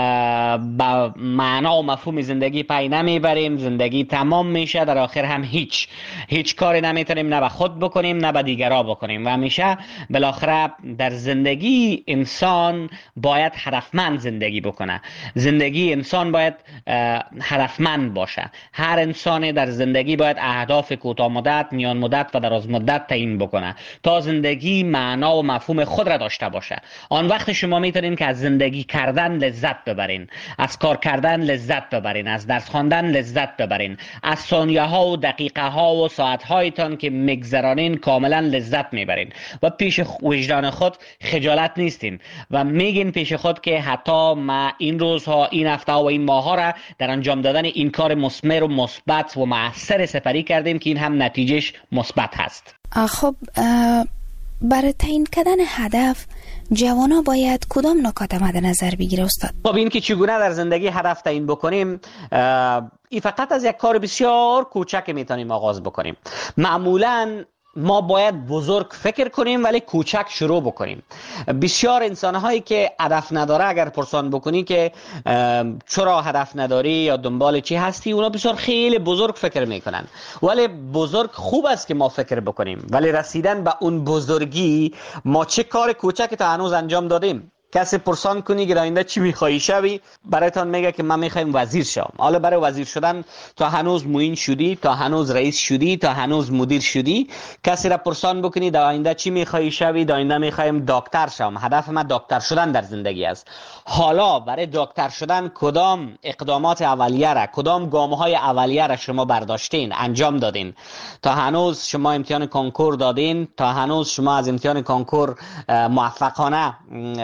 با معنا و مفهوم زندگی پی نمیبریم، زندگی تمام میشه، در آخر هم هیچ کاری نمیتونیم نه به خود بکنیم نه به دیگران بکنیم و همیشه بالاخره در زندگی انسان باید هدفمند زندگی بکنه. زندگی انسان باید هدفمند باشه. هر انسان در زندگی باید اهداف کوتاه مدت، میان مدت و دراز مدت تعیین بکنه تا زندگی معنا و مفهوم خود را داشته باشه. آن وقت شما میتونین که از زندگی کردن لذت ببرین، از کار کردن لذت ببرین، از درس خواندن لذت ببرین، از ثانیه ها و دقیقه ها و ساعت هایتان که میگذرانین کاملا لذت میبرین و پیش وجدان خود خجالت نیستین و میگین پیش خود که حتی ما این روزها، این هفته و این ماه ها را در انجام دادن این کار مثمر و مثبت و مؤثر سپری کردیم که این هم نتیجهش مثبت هست. خب برای تعیین کردن هدف جوانا باید کدام نکات مد نظر بگیره استاد؟ خب این که چگونه در زندگی هدف تعیین بکنیم، این فقط از یک کار بسیار کوچک میتونیم آغاز بکنیم. معمولاً ما باید بزرگ فکر کنیم ولی کوچک شروع بکنیم. بسیار انسان‌هایی که هدف نداره اگر پرسان بکنی که چرا هدف نداری یا دنبال چی هستی، اونا بسیار خیلی بزرگ فکر میکنن. ولی بزرگ خوب است که ما فکر بکنیم، ولی رسیدن به اون بزرگی ما چه کار کوچکی تا هنوز انجام دادیم. کسی پرسان کنی که آینده چی میخوایی شوی، برایتان میگه که من میخوایم وزیر شم. حالا برای وزیر شدن تا هنوز معین شدی، تا هنوز رئیس شدی، تا هنوز مدیر شدی. کسی را پرسان بکنی در آینده چی میخوایی شوی، در آینده میخوایم دکتر شم، هدف من دکتر شدن در زندگی است. حالا برای دکتر شدن کدام اقدامات اولیه را، کدام گام‌های اولیه را شما برداشتین، انجام دادین؟ تا هنوز شما امتحان کنکور دادین، تا هنوز شما از امتحان کنکور موفقانه بالاخره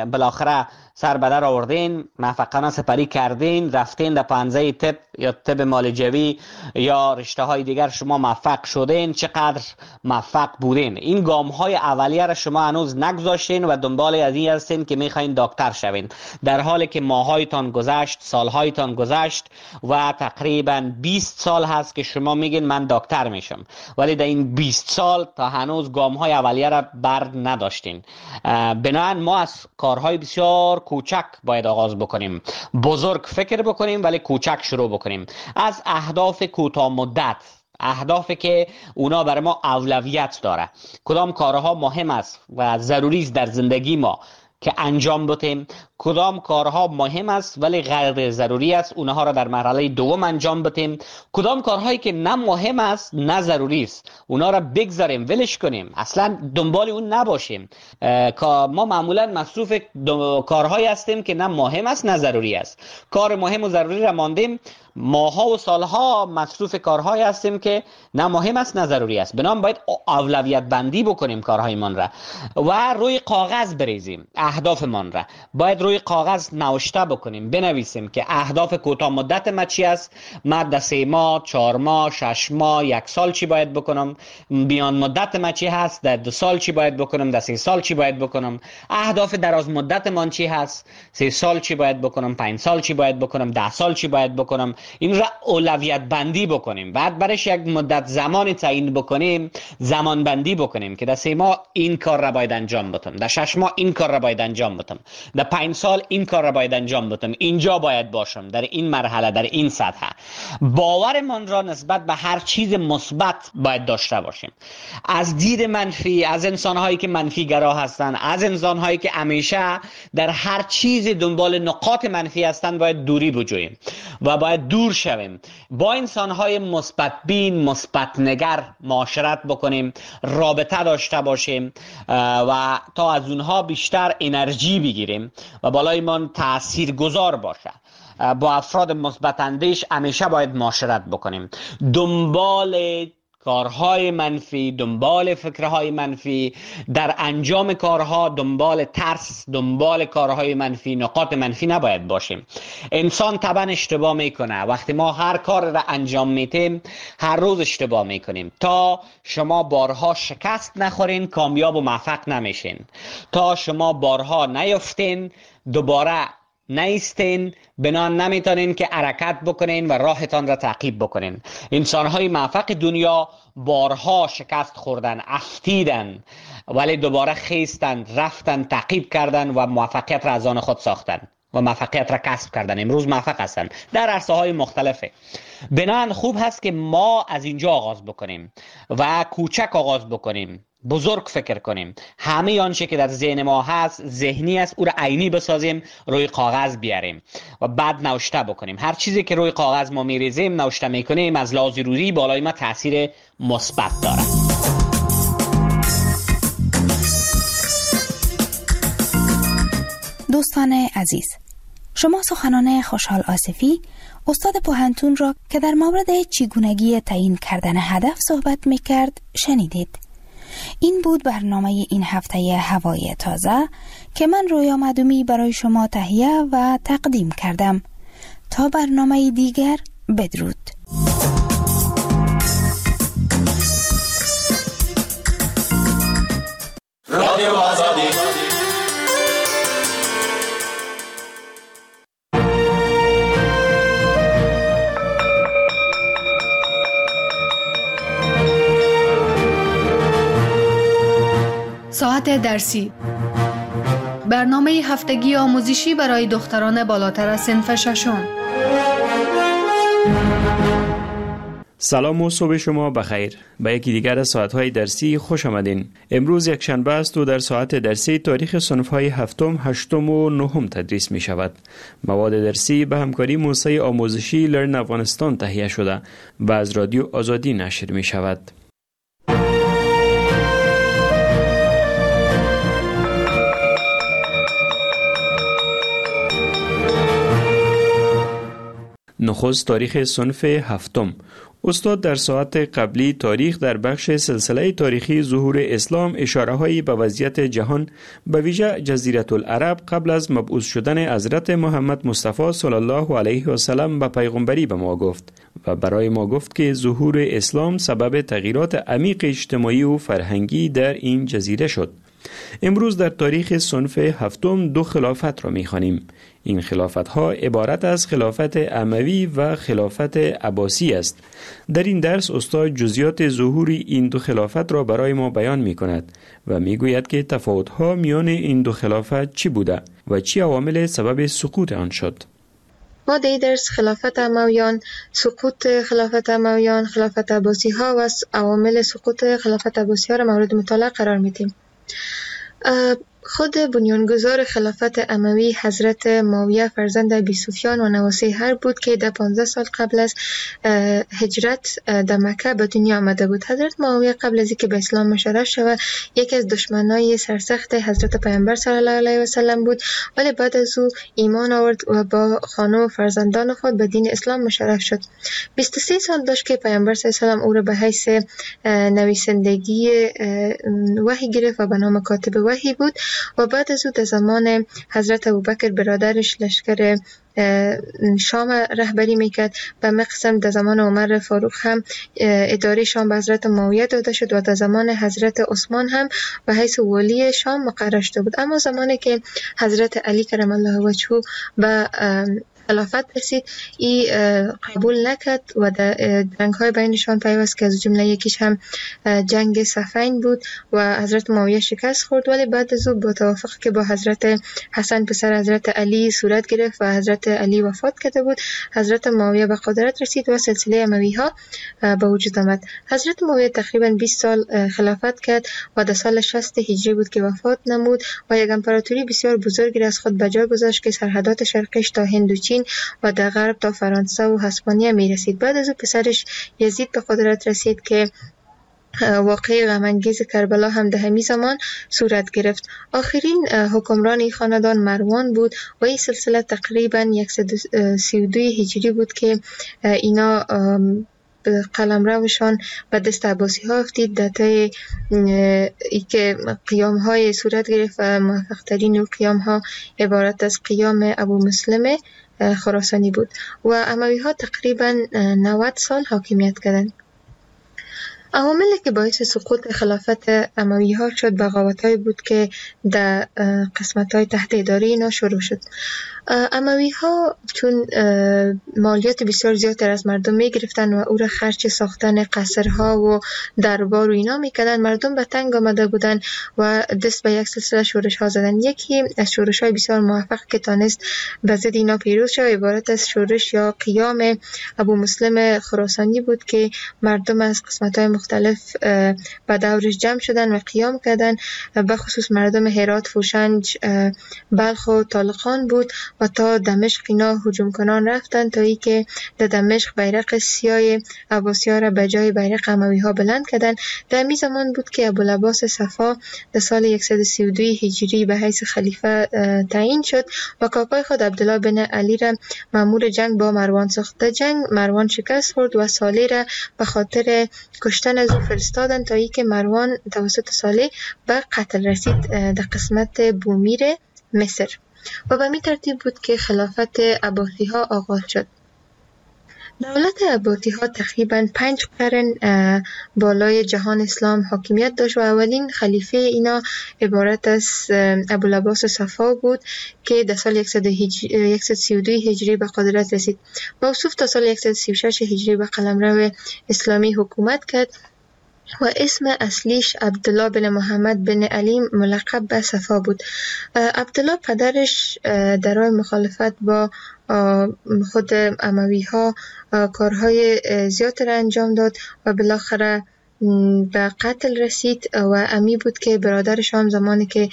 بالاخره سر به در آوردین، موفقانه سپری کردین، رفتین در پنزه طب یا طب معالجوی یا رشته های دیگر شما موفق شدین، چقدر موفق بودین. این گام های اولیه را شما هنوز نگذاشتین و دنبال از این هستین که میخواین دکتر شوین، در حالی که ماهایتان گذشت، سالهایتان گذشت و تقریبا 20 سال هست که شما میگین من دکتر میشم، ولی در این 20 سال تا هنوز گام های اولیه را بر نداشتین. بنابراین ما از کارهای بسیار کوچک باید آغاز بکنیم، بزرگ فکر بکنیم ولی کوچک شروع بکنیم. از اهداف کوتاه مدت، اهدافی که اونا برای ما اولویت داره، کدام کارها مهم است و ضروری است در زندگی ما که انجام بدیم، کدام کارها مهم است ولی غیر ضروری است اونها را در مرحله دوم انجام بدیم، کدام کارهایی که نه مهم است نه ضروری است اونها را بگذاریم، ولش کنیم، اصلا دنبال اون نباشیم. ما معمولا مصروف کارهایی هستیم که نه مهم است نه ضروری است. کار مهم و ضروری را ماندیم، ماها و سالها مصروف کارهایی هستیم که نه مهم است نه ضروری است. بنابراین باید اولویت بندی بکنیم کارهایمان را و روی کاغذ بریزیم. اهدافمان را باید روی کاغذ نوشته بکنیم، بنویسیم که اهداف کوتاه مدت ما چی است، من در 3 ماه، 4 ماه، 6 ماه، 1 سال چی باید بکنم، میان مدت ما چی هست، در 2 سال چی باید بکنم، در 3 سال چی باید بکنم، اهداف دراز مدت من چی هست، 3 سال چی باید بکنم، 5 سال چی باید بکنم، 10 سال چی باید بکنم. این را اولویت بندی بکنیم، بعد برایش یک مدت زمان تعیین بکنیم، زمان بندی بکنیم که در 3 ماه این کار را باید انجام بدم، در 6 ماه این کار را باید انجام بدم، در 5 سال این کار را باید انجام بدم، اینجا باید باشم، در این مرحله، در این سطح. باورمان را نسبت به هر چیز مثبت باید داشته باشیم. از دید منفی، از انسان‌هایی که منفی گرا هستند، از انسان‌هایی که همیشه در هر چیز دنبال نقاط منفی هستند باید دوری بجوییم و باید دور شویم. با انسان‌های مثبت بین، مثبت نگر معاشرت بکنیم، رابطه داشته باشیم و تا از اونها بیشتر انرژی بگیریم و بالایمان تاثیرگذار باشه. با افراد مثبت اندیش همیشه باید معاشرت بکنیم. دنبال کارهای منفی، دنبال فکرهای منفی، در انجام کارها دنبال ترس، دنبال کارهای منفی، نقاط منفی نباید باشیم. انسان طبعا اشتباه میکنه. وقتی ما هر کار را انجام میتیم هر روز اشتباه میکنیم. تا شما بارها شکست نخورین کامیاب و موفق نمیشین. تا شما بارها نیفتین دوباره نیستین، بنان نمیتونین که حرکت بکنین و راهتان را تعقیب بکنین. انسانهای موفق دنیا بارها شکست خوردن، افتیدن، ولی دوباره خیستن، رفتن، تعقیب کردن و موفقیت را از آن خود ساختن و موفقیت را کسب کردن. امروز موفق هستن در عرصه های مختلفه. بنان خوب هست که ما از اینجا آغاز بکنیم و کوچک آغاز بکنیم، بزرگ فکر کنیم. همه آنچه که در ذهن ما هست، ذهنی است، او را عینی بسازیم، روی کاغذ بیاریم و بعد نوشته بکنیم. هر چیزی که روی کاغذ ما میریزیم، نوشته میکنیم، از لحاظ روحی بالای ما تاثیر مثبت داره. دوستان عزیز، شما سخنان خوشحال آصفی، استاد پوهنتون را که در مورد چگونگی تعیین کردن هدف صحبت میکرد شنیدید. این بود برنامه این هفته هوای تازه که من رویا مدومی برای شما تهیه و تقدیم کردم. تا برنامه دیگر، بدرود. رادیو آزادی. ساعت درسی، برنامه هفتگی آموزشی برای دختران بالاتر از صنف ششم. سلام و صبح شما بخیر. به یکی دیگر از ساعت‌های درسی خوش آمدین. امروز یک شنبه است و در ساعت درسی تاریخ صنف‌های هفتم، هشتم و نهم تدریس می شود. مواد درسی به همکاری موسسه آموزشی لرن افغانستان تهیه شده و از رادیو آزادی نشر می شود. نخست تاریخ صنف هفتم. استاد در ساعت قبلی تاریخ در بخش سلسله تاریخی ظهور اسلام اشاره هایی به وضعیت جهان به ویژه جزیره العرب قبل از مبعوث شدن حضرت محمد مصطفی صلی الله علیه و سلم به پیغمبری به ما گفت و برای ما گفت که ظهور اسلام سبب تغییرات عمیق اجتماعی و فرهنگی در این جزیره شد. امروز در تاریخ صنف هفتم 2 خلافت را می‌خوانیم. این خلافت ها عبارت از خلافت اموی و خلافت عباسی است. در این درس استاد جزئیات ظهور این 2 خلافت را برای ما بیان می‌کند و می‌گوید که تفاوت ها میان این 2 خلافت چی بوده و چی عوامل سبب سقوط آن شد. ما در درس خلافت امویان، سقوط خلافت امویان، خلافت عباسی ها و عوامل سقوط خلافت عباسی ها را مورد مطالعه قرار میدیم. خود بنیانگذار خلافت اموی حضرت معاویه فرزند ابی سفیان و نواسی حرب بود که در 15 سال قبل از هجرت در مکه به دنیا آمده بود. حضرت معاویه قبل از اینکه به اسلام مشرف شود یکی از دشمنای سرسخت حضرت پیامبر صلی الله علیه و سلم بود، ولی بعد از او ایمان آورد و با خانه و فرزندان خود به دین اسلام مشرف شد. 23 سال داشت که پیامبر صلی الله علیه و سلم او را به حیث نویسندگی وحی گرفت و به نام کاتب وحی بود و بعد از او در زمان حضرت ابوبکر برادرش لشکر شام رهبری میکرد. به مقسم در زمان عمر فاروق هم اداره شام به حضرت معاویه داده شد و در زمان حضرت عثمان هم به حیث والی شام مقرر شده بود. اما زمانی که حضرت علی کرم الله وجهه به خلافت رسید ای قبول نکرد و در جنگ های بینشان پیوست که از جمله یکیش هم جنگ صفین بود و حضرت معاویه شکست خورد، ولی بعد از او با توافق که با حضرت حسن پسر حضرت علی صورت گرفت و حضرت علی وفات کرده بود، حضرت معاویه به قدرت رسید و سلسله اموی ها به وجود آمد. حضرت معاویه تقریبا 20 سال خلافت کرد و در سال 60 هجری بود که وفات نمود و یک امپراتوری بسیار بزرگی را از خود به جا گذاشت که سرحدات شرقش تا هند و چین و در غرب تا فرانسه و هسپانیا می رسید. بعد از او پسرش یزید به قدرت رسید که واقعی غم‌انگیز کربلا هم در همین زمان صورت گرفت. آخرین حکمران این خاندان مروان بود و این سلسله تقریبا 132 هجری بود که اینا قلمروشان به دست عباسی ها افتید. در طی ای که قیام های صورت گرفت و موفق ترین قیام ها عبارت از قیام ابو مسلم خراسانی بود و اموی ها تقریبا 90 سال حاکمیت کردند. عواملی که باعث سقوط خلافت اموی ها شد بغاوت های بود که در قسمت های تحت اداره اینا شروع شد. اموی ها چون مالیات بسیار زیاد از مردم می گرفتن و او را خرج ساختن قصرها و دربار و اینا می کردن، مردم به تنگ آمده بودن و دست به یک سلسله شورش ها زدن. یکی از شورش های بسیار موفق که تانست به ضد اینا پیروز شد عبارت از شورش یا قیام ابو مسلم خراسانی بود که مردم از قسمت های مختلف به دورش جمع شدن و قیام کردن، به خصوص مردم هرات، فوشنج، بلخ و طالقان بود و تا دمشق اینا هجوم کنان رفتن تا ای که در دمشق بیرق سیاه عباسی‌ها را به جای بیرق اموی ها بلند کردن. در همین زمان بود که ابوالعباس صفا در سال 132 هجری به حیث خلیفه تعیین شد و کاکای خود عبدالله بن علی را مأمور جنگ با مروان ساخت. در جنگ مروان شکست خورد و صالح را به خاطر کشتن از او فرستادن تا ای که مروان توسط صالح به قتل رسید در قسمت بومیر مصر و به می ترتیب بود که خلافت عباسی ها آغاز شد. دولت عباسی ها تقریبا 5 قرن بالای جهان اسلام حاکمیت داشت و اولین خلیفه اینا عبارت از ابوالعباس صفا بود که در سال 132 هجری به قدرت رسید. موصوف تا سال 136 هجری به قلمرو اسلامی حکومت کرد و اسم اصلیش عبدالله بن محمد بن علی ملقب به صفا بود. عبدالله پدرش در راه مخالفت با خود اموی ها کارهای زیاد را انجام داد و بالاخره به قتل رسید و امی بود که برادرش هم زمانی که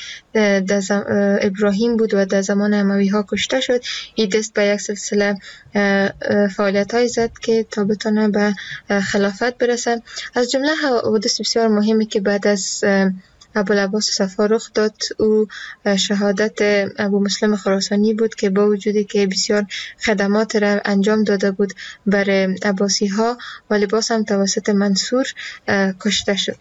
ابراهیم بود و در زمان اموی ها کشته شد این دست به یک سلسله فعالیت های زد که تا بتونه به خلافت برسه. از جمله حوادث بسیار مهمی که بعد از ابوالعباس صفا رخ داد. او شهادت ابو مسلم خراسانی بود که با وجودی که بسیار خدمات را انجام داده بود برای عباسی ها، ولی باز هم توسط منصور کشته شد.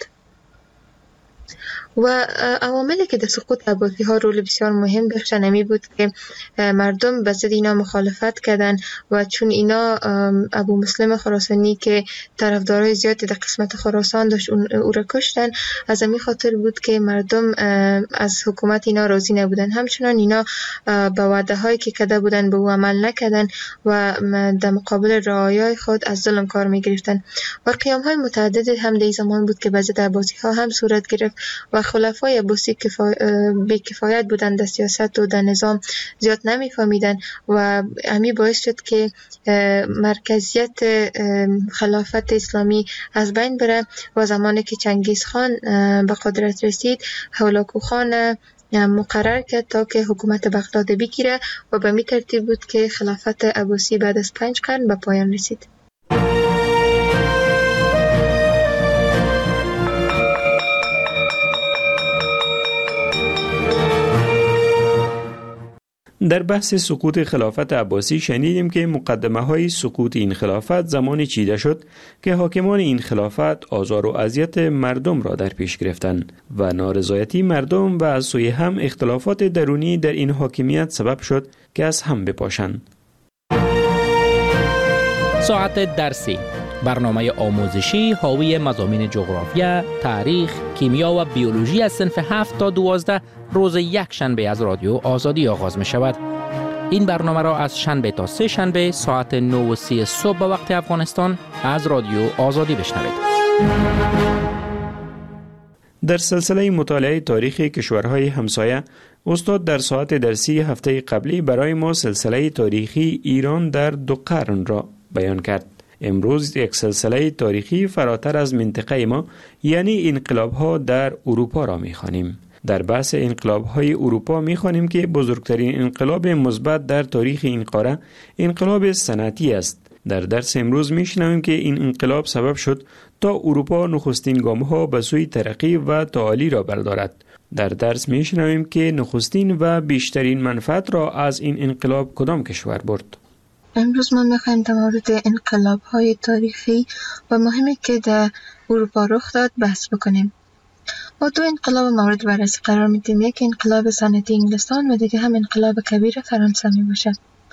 و عواملی که در سقوط عباسی ها رول بسیار مهم داشتن همی بود که مردم به ضد اینا مخالفت کردن و چون اینا ابو مسلم خراسانی که طرفدارای زیادی در قسمت خراسان داشت او را کشتن. از همین خاطر بود که مردم از حکومت اینا راضی نبودن. همچنان اینا به وعده هایی که کرده بودن به او عمل نکردن و در مقابل رعایای خود از ظلم کار می گرفتن. و قیام های متعدد هم در زمان بود که به ضد عباسی ها هم صورت گرفت و خلفای عباسی بی کفایت بودن، در سیاست و در نظام زیاد نمیفهمیدن و همین باعث شد که مرکزیت خلافت اسلامی از بین بره. و زمانی که چنگیز خان به قدرت رسید، هولاکو خان مقرر کرد تا که حکومت بغداد بگیره و به می ترتیب بود که خلافت عباسی بعد از 5 قرن به پایان رسید. در بحث سقوط خلافت عباسی شنیدیم که مقدمه های سقوط این خلافت زمانی چیده شد که حاکمان این خلافت آزار و اذیت مردم را در پیش گرفتند و نارضایتی مردم و از سوی هم اختلافات درونی در این حاکمیت سبب شد که از هم بپاشند. ساعت درسی، برنامه آموزشی حاوی مضامین جغرافیا، تاریخ، کیمیا و بیولوژی از صنف 7 تا 12 روز یک شنبه از رادیو آزادی آغاز می شود. این برنامه را از شنبه تا سه شنبه ساعت 9:30 صبح به وقت افغانستان از رادیو آزادی بشنوید. در سلسله مطالعه تاریخ کشورهای همسایه، استاد در ساعت درسی هفته قبلی برای ما سلسله تاریخی ایران در 2 قرن را بیان کرد. امروز یک سلسله تاریخی فراتر از منطقه ما، یعنی انقلاب‌ها در اروپا را می‌خوانیم. در بحث انقلاب‌های اروپا می‌خوانیم که بزرگترین انقلاب مثبت در تاریخ این قاره انقلاب صنعتی است. در درس امروز می‌شنویم که این انقلاب سبب شد تا اروپا نخستین گام‌ها به سوی ترقی و تعالی را بردارد. در درس می‌شنویم که نخستین و بیشترین منفعت را از این انقلاب کدام کشور برد. امروز ما میخوایم در مورد انقلاب‌های تاریخی و مهمی که در اروپا رخ داد بحث بکنیم. ما 2 انقلاب مورد بررسی قرار میدیم. یک انقلاب صنعتی انگلستان و دیگه هم انقلاب کبیر فرانسه می باشه.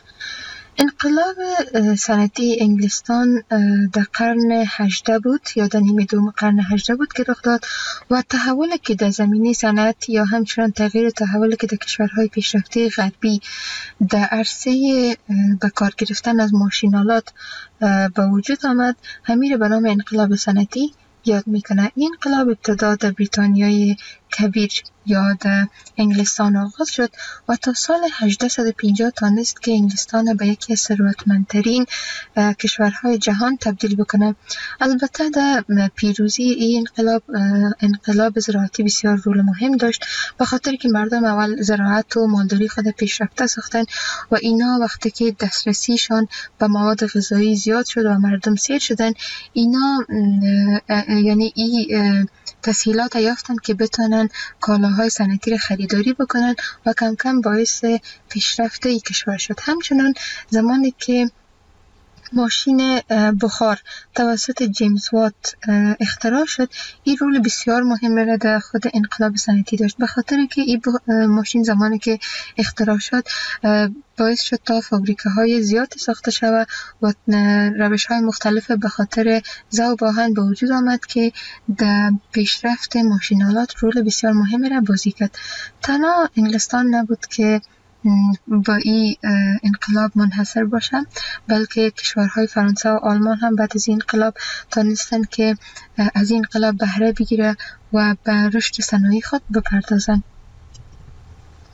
انقلاب صنعتی انگلستان در قرن 18 بود یا در نیمه دوم قرن 18 بود که رخ داد و تحولی که در زمینه صنعت یا همچنان تغییر تحولی که در کشورهای پیشرفته غربی در عرصه به کار گرفتن از ماشین‌آلات به وجود آمد، همین به نام انقلاب صنعتی یاد میکنه. این انقلاب ابتدا در بریتانیای کبیر یا در انگلستان آغاز شد و تا سال 1850 تانست که انگلستان به یکی از ثروتمندترین کشورهای جهان تبدیل بکنه. البته در پیروزی این انقلاب زراعتی بسیار رول مهم داشت، به خاطر که مردم اول زراعت و مالداری خود پیشرفته ساختن و اینا وقتی که دسترسیشان به مواد غذایی زیاد شد و مردم سیر شدن، اینا یعنی این تسهیلات یافتن که بتونن کالاهای صنعتی را خریداری بکنن و کم کم باعث پیشرفت این کشور شد. همچنان زمانی که ماشین بخار توسط جیمز وات اختراع شد، این رول بسیار مهم را در خود انقلاب صنعتی داشت، به خاطر که این ماشین زمانی که اختراع شد باعث شد تا فابریکه های زیادی ساخته شود و روش های مختلف به خاطر ذوب آهن به وجود آمد که در پیشرفت ماشین‌آلات رول بسیار مهمی را بازی کرد. تنها انگلستان نبود که با این انقلاب منحصر باشند، بلکه کشورهای فرانسه و آلمان هم بعد از این انقلاب تانستن که از این انقلاب بهره بگیره و به رشد صنایع خود بپردازند.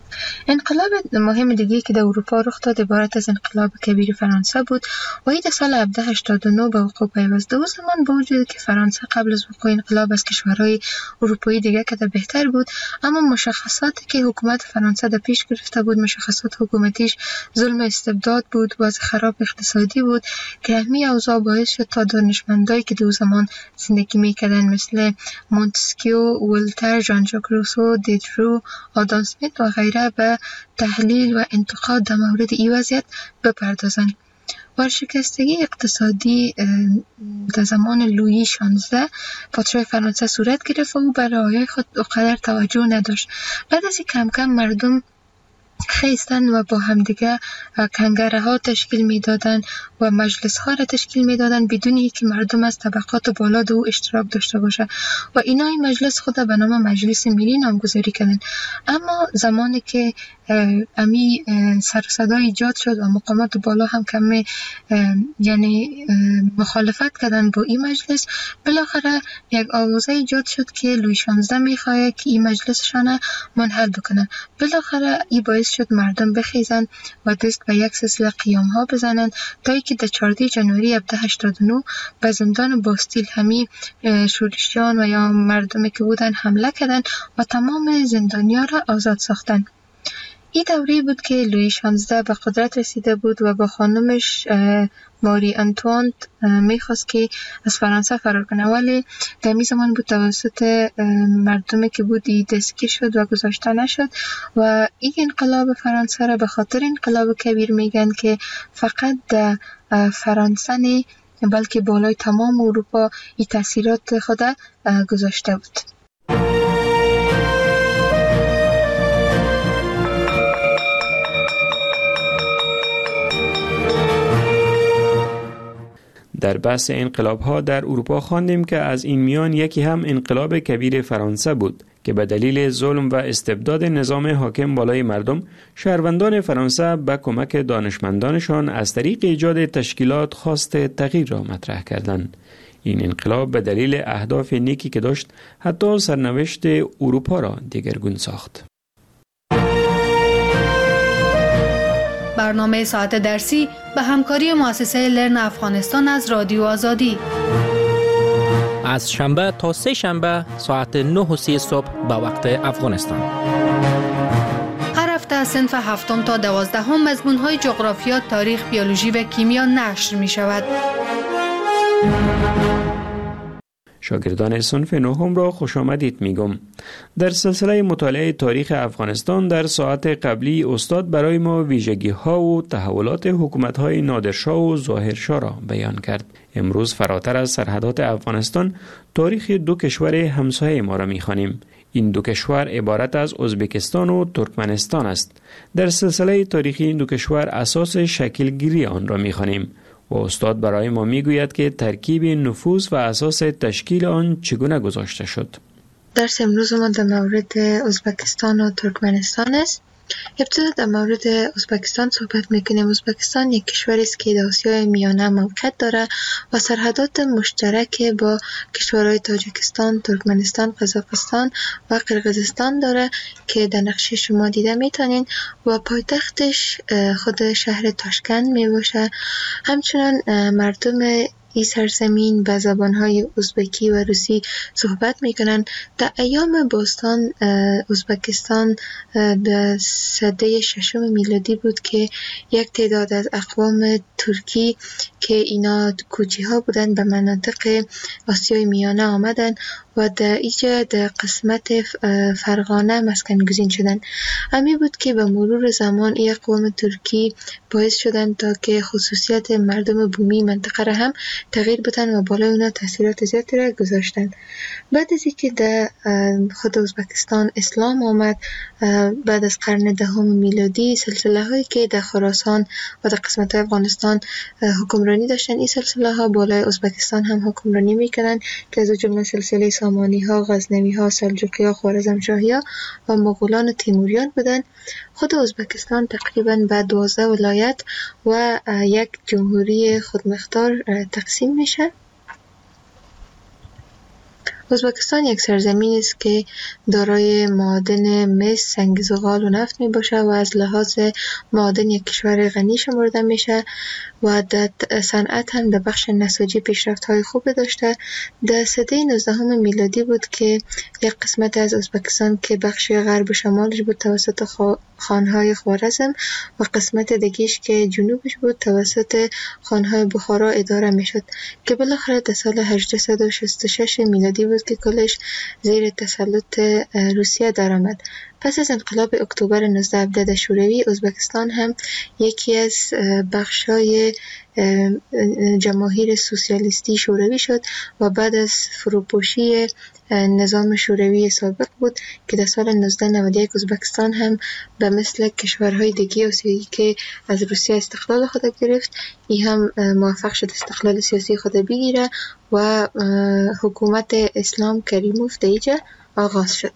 انقلاب مهم دیگه که در اروپا رخ داد عبارت از انقلاب کبیر فرانسه بود و این در سال 1789 به وقوع پیوست. او زمان با وجود که فرانسه قبل از وقوع انقلاب از کشورهای اروپایی دیگه که بهتر بود، اما مشخصاتی که حکومت فرانسه در پیش گرفته بود، مشخصات حکومتیش ظلم استبداد بود، وضع خراب اقتصادی بود که همین اوضاع باعث شد تا دانشمندایی که در زمان زندگی میکردن مثل مونتسکیو، ولتر، ژان ژاک روسو، دیدرو، آدام اسمیت و غیره به تحلیل و انتقاد در مورد این وضعیت بپردازند. ورشکستگی اقتصادی در زمان لویی 16 پادشاه فرانسه صورت گرفت و او به رعایای خود اونقدر توجه نداشت. بعد از کم کم مردم خیستن و با همدیگه کنگره ها تشکیل میدادن و مجلس ها را تشکیل میدادن بدون اینکه مردم از طبقات بالا دو اشتراک داشته باشه و اینا این مجلس خود به نام مجلس ملی نامگذاری کردن. اما زمانی که امی سر صدا ایجاد شد و مقامات بالا هم کمی یعنی مخالفت کردن با این مجلس، بالاخره یک آوازه ایجاد شد که لویی 16 میخواه که این مجلسشان منحل بکنه. بالاخره این باعث شد مردم بخیزن و دست به یک سلسله قیام ها بزنن تا اینکه در 14 جنوری 1789 به زندان باستیل همی شورشیان و یا مردمی که بودن حمله کردن و تمام زندانیان را آزاد ساختن. این دوره بود که لویی 16 به قدرت رسیده بود و با خانمش ماری انتوانت میخواست که از فرانسه فرار کنه، ولی در این زمان بود توسط مردمی که بود دستگیر شد و گذاشته نشد و این انقلاب فرانسه را به خاطر انقلاب کبیر میگن که فقط در فرانسه نه بلکه بالای تمام اروپا این تاثیرات خود گذاشته بود. در بحث انقلاب‌ها در اروپا خواندیم که از این میان یکی هم انقلاب کبیر فرانسه بود که به دلیل ظلم و استبداد نظام حاکم بالای مردم، شهروندان فرانسه به کمک دانشمندانشان از طریق ایجاد تشکیلات خواست تغییر را مطرح کردند. این انقلاب به دلیل اهداف نیکی که داشت حتی سرنوشت اروپا را دیگرگون ساخت. برنامه ساعت درسی به همکاری مؤسسه لرن افغانستان از رادیو آزادی از شنبه تا سه شنبه ساعت 9:30 صبح به وقت افغانستان. هر هفته از صنف 7 تا 12 مضمون‌های جغرافیا، تاریخ، بیولوژی و کیمیا نشر می شود. شاگردان صنف 9 را خوش آمدید میگم. در سلسله مطالعه تاریخ افغانستان در ساعت قبلی استاد برای ما ویژگی ها و تحولات حکومت های نادرشاه و ظاهرشاه را بیان کرد. امروز فراتر از سرحدات افغانستان تاریخ دو کشور همسایه ما را میخوانیم. این دو کشور عبارت از ازبکستان و ترکمنستان است. در سلسله تاریخی این دو کشور اساس شکلگیری آن را میخوانیم. و استاد برای ما میگوید که ترکیب نفوذ و اساس تشکیل آن چگونه گذاشته شد. درس امروز ما در مورد ازبکستان و ترکمنستان است. ابتدا در مورد ازبکستان صحبت میکنیم. ازبکستان یک کشوری است که در آسیای میانه موقعیت داره و سرحدات مشترک با کشورهای تاجیکستان، ترکمنستان، قزاقستان و قرقیزستان داره که در نقشه شما دیده میتونین و پایتختش خود شهر تاشکند میباشه. همچنان مردم این سرزمین به زبانهای ازبکی و روسی صحبت میکنن. در ایام باستان ازبکستان در سده 6 میلادی بود که یک تعداد از اقوام ترکی که اینا کوچی ها بودن به مناطق آسیای میانه آمدن و در اینجا در قسمت فرغانه مسکن گزین شدن. همین بود که به مرور زمان این قوم ترکی باعث شدن تا که خصوصیت مردم بومی منطقه را هم تغییر بدن و بالای اونا تاثیرات زیادی را گذاشتن. بعد از اینکه در خود ازبکستان اسلام آمد، بعد از قرن 10 میلادی سلسله هایی که در خراسان و در قسمت افغانستان حکمرانی داشتن، این سلسله ها بالای ازبکستان هم حکمرانی میکنن که از جمله سلسله سامانی ها، غزنوی ها، سلجوقی ها، خوارزمشاهی ها و مغولان و تیموریان بودن. خود ازبکستان تقریبا به 12 ولایت و یک جمهوری خودمختار تقسیم میشه. ازبکستان یک سرزمین است که دارای معادن مس، سنگ زغال و نفت می باشه و از لحاظ معادن یک کشور غنی شمرده میشه و در صنعت هم در بخش نساجی پیشرفت های خوب داشته. در سده 19 میلادی بود که یک قسمت از ازبکستان که بخش غرب و شمالش بود توسط خانهای خوارزم و قسمت دیگه‌اش که جنوبش بود توسط خانهای بخارا اداره میشد که بالاخره در سال 1866 میلادی بود که کلش زیر تسلط روسیه درآمد. پس از انقلاب اکتبر 1917 شوروی، ازبکستان هم یکی از بخشای جماهیر سوسیالیستی شوروی شد و بعد از فروپاشی نظام شوروی سابق بود که در سال 1991 ازبکستان هم به مثل کشورهای دیگه آسیایی که از روسیه استقلال خود گرفت، این هم موفق شد استقلال سیاسی خود بگیره و حکومت اسلام کریموف در اینجا آغاز شد.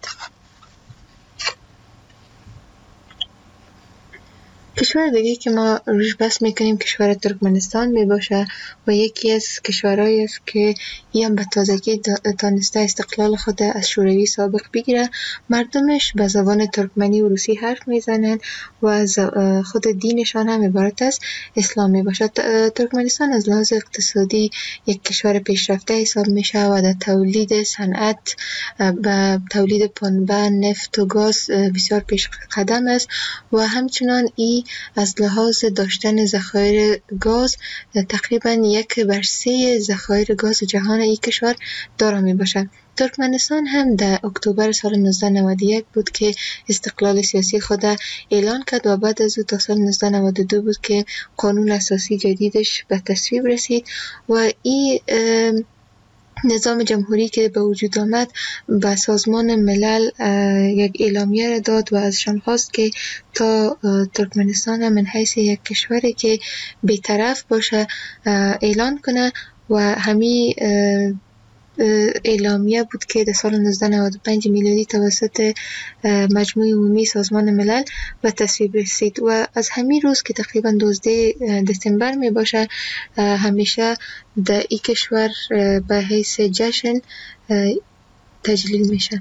کشور دیگه که ما روش بحث میکنیم کشور ترکمنستان می باشه و یکی از کشورهایی است که این به تازگی تانسته استقلال خود از شوروی سابق بگیره. مردمش به زبان ترکمنی و روسی حرف میزنند و از خود دینشان هم عبارت از اسلام می باشه. ترکمنستان از لحاظ اقتصادی یک کشور پیشرفته حساب میشه و در تولید صنعت و تولید پنبه، نفت و گاز بسیار پیش قدم است و همچنان این از لحاظ داشتن ذخایر گاز تقریبا 1/3 ذخایر گاز جهان این کشور دارا می باشد. ترکمنستان هم در اکتبر سال 1991 بود که استقلال سیاسی خود اعلان کرد و بعد از او تا سال 1992 بود که قانون اساسی جدیدش به تصویب رسید و این نظام جمهوری که به وجود آمد به سازمان ملل یک اعلامیه را داد و ازشان خواست که تا ترکمنستان هم من حیث یک کشوری که بی‌طرف باشه اعلان کنه و همین اعلامیه بود که در سال 1995 میلادی توسط مجموع عمومی سازمان ملل به تصویب رسید و از همین روز که تقریبا 12 دسامبر می باشه همیشه در این کشور به حیث جشن تجلیل میشه.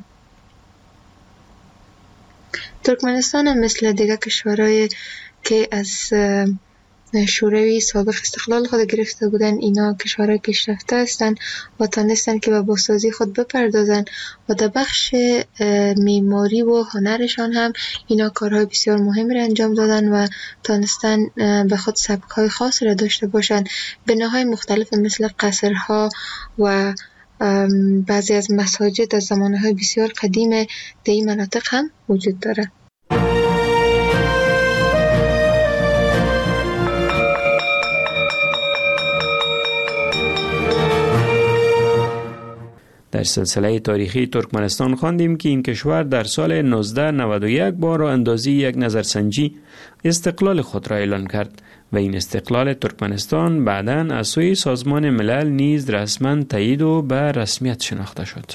ترکمنستان هم مثل دیگر کشورهای که از شوروی سابق استقلال خود گرفته بودن، اینا کشورهای پیشرفته هستند و تانستن که به بازسازی خود بپردازن و در بخش معماری و هنرشان هم اینا کارهای بسیار مهم را انجام دادن و تانستن به خود سبک‌های خاص را داشته باشن. بناهای مختلف مثل قصرها و بعضی از مساجد از زمانهای بسیار قدیم در این مناطق هم وجود داره. در سلسله تاریخی ترکمنستان خواندیم که این کشور در سال 1991 با راه اندازی یک نظرسنجی استقلال خود را اعلان کرد و این استقلال ترکمنستان بعداً از سوی سازمان ملل نیز رسما تایید و به رسمیت شناخته شد.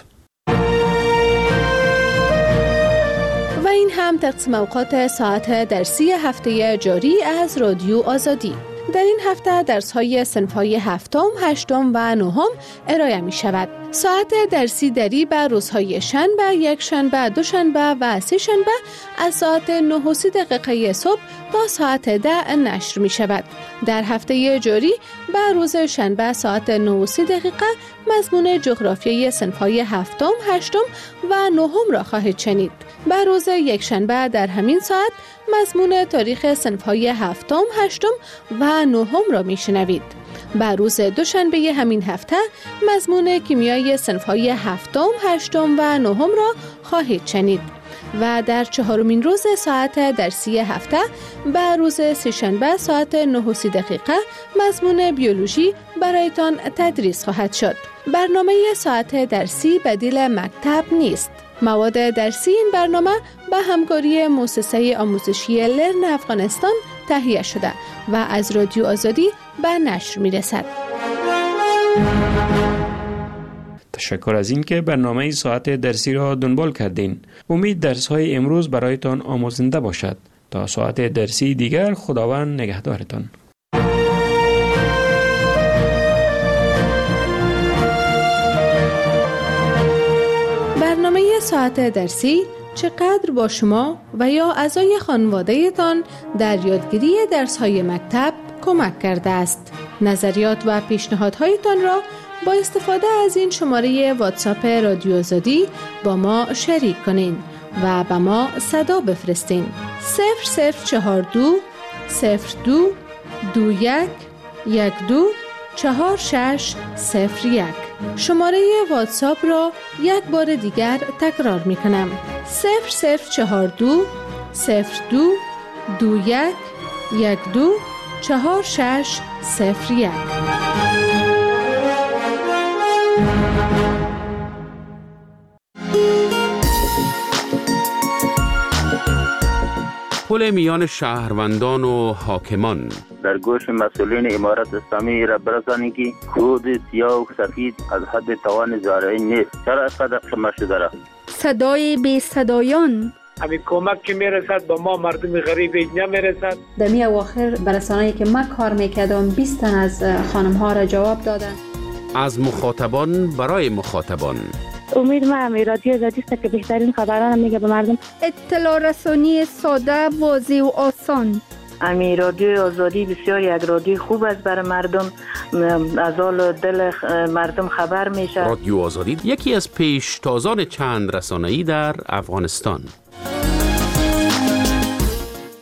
و این هم تقسیم اوقات ساعت درسی هفته جاری از رادیو آزادی. در این هفته درس‌های صنف‌های هفتم، هشتم و نهم ارائه می شود. ساعت درسی دری به روزهای شنبه، یک شنبه، دوشنبه و سه شنبه از ساعت 9:30 صبح تا ساعت 10 نشر می شود. در هفته جاری به روز شنبه ساعت 9:30 مضمون جغرافیای صنف‌های هفتم، هشتم و نهم را خواهید شنید. به روز یک شنبه در همین ساعت مضمون تاریخ صنف‌های هفتم، هشتم و نهم را میشنوید. به روز دوشنبه همین هفته مضمون کیمیای صنف‌های هفتم، هشتم و نهم را خواهید شنید. و در چهارمین روز ساعت درسی هفته به روز سه‌شنبه ساعت 9:30 مضمون بیولوژی برایتان تدریس خواهد شد. برنامه ساعت درسی بدیل مکتب نیست. مواد درسی این برنامه به همکاری مؤسسه آموزشی لرن افغانستان تهیه شده و از رادیو آزادی به نشر می رسد. تشکر از این که برنامه ساعت درسی را دنبال کردین. امید درس‌های امروز برایتان آموزنده باشد. تا ساعت درسی دیگر خداوند نگهدارتان. ساعت درسی چقدر با شما و یا اعضای خانواده تان در یادگیری درس‌های مکتب کمک کرده است. نظریات و پیشنهادهایتان را با استفاده از این شماره واتساپ رادیو آزادی با ما شریک کنین و به ما صدا بفرستین. 0042 02 21 12 4601. شماره واتساپ را یک بار دیگر تکرار می کنم. 0042 02 21 12 4601. پل میان شهروندان و حاکمان. در گوش مسئولین امارت اسلامی را برسانید که خود سیاه و سفید از حد توان زارعی نیست. چرا اینقدر خمه شده را؟ صدای بی صدایان. همین کمک که میرسد با ما مردم غریب نمیرسد. در می اواخر برسانه‌ای که من کار میکردم 20 تن از خانم ها را جواب دادن. از مخاطبان برای مخاطبان. امید من رادیو آزادی است که بهترین خبران میگه به مردم. اطلاع رسانی ساده، واضح و آسان. امی رادیو آزادی بسیار یک رادیو خوب است برای مردم، از حال دل مردم خبر میشه. رادیو آزادی یکی از پیشتازان چند رسانه‌ای در افغانستان.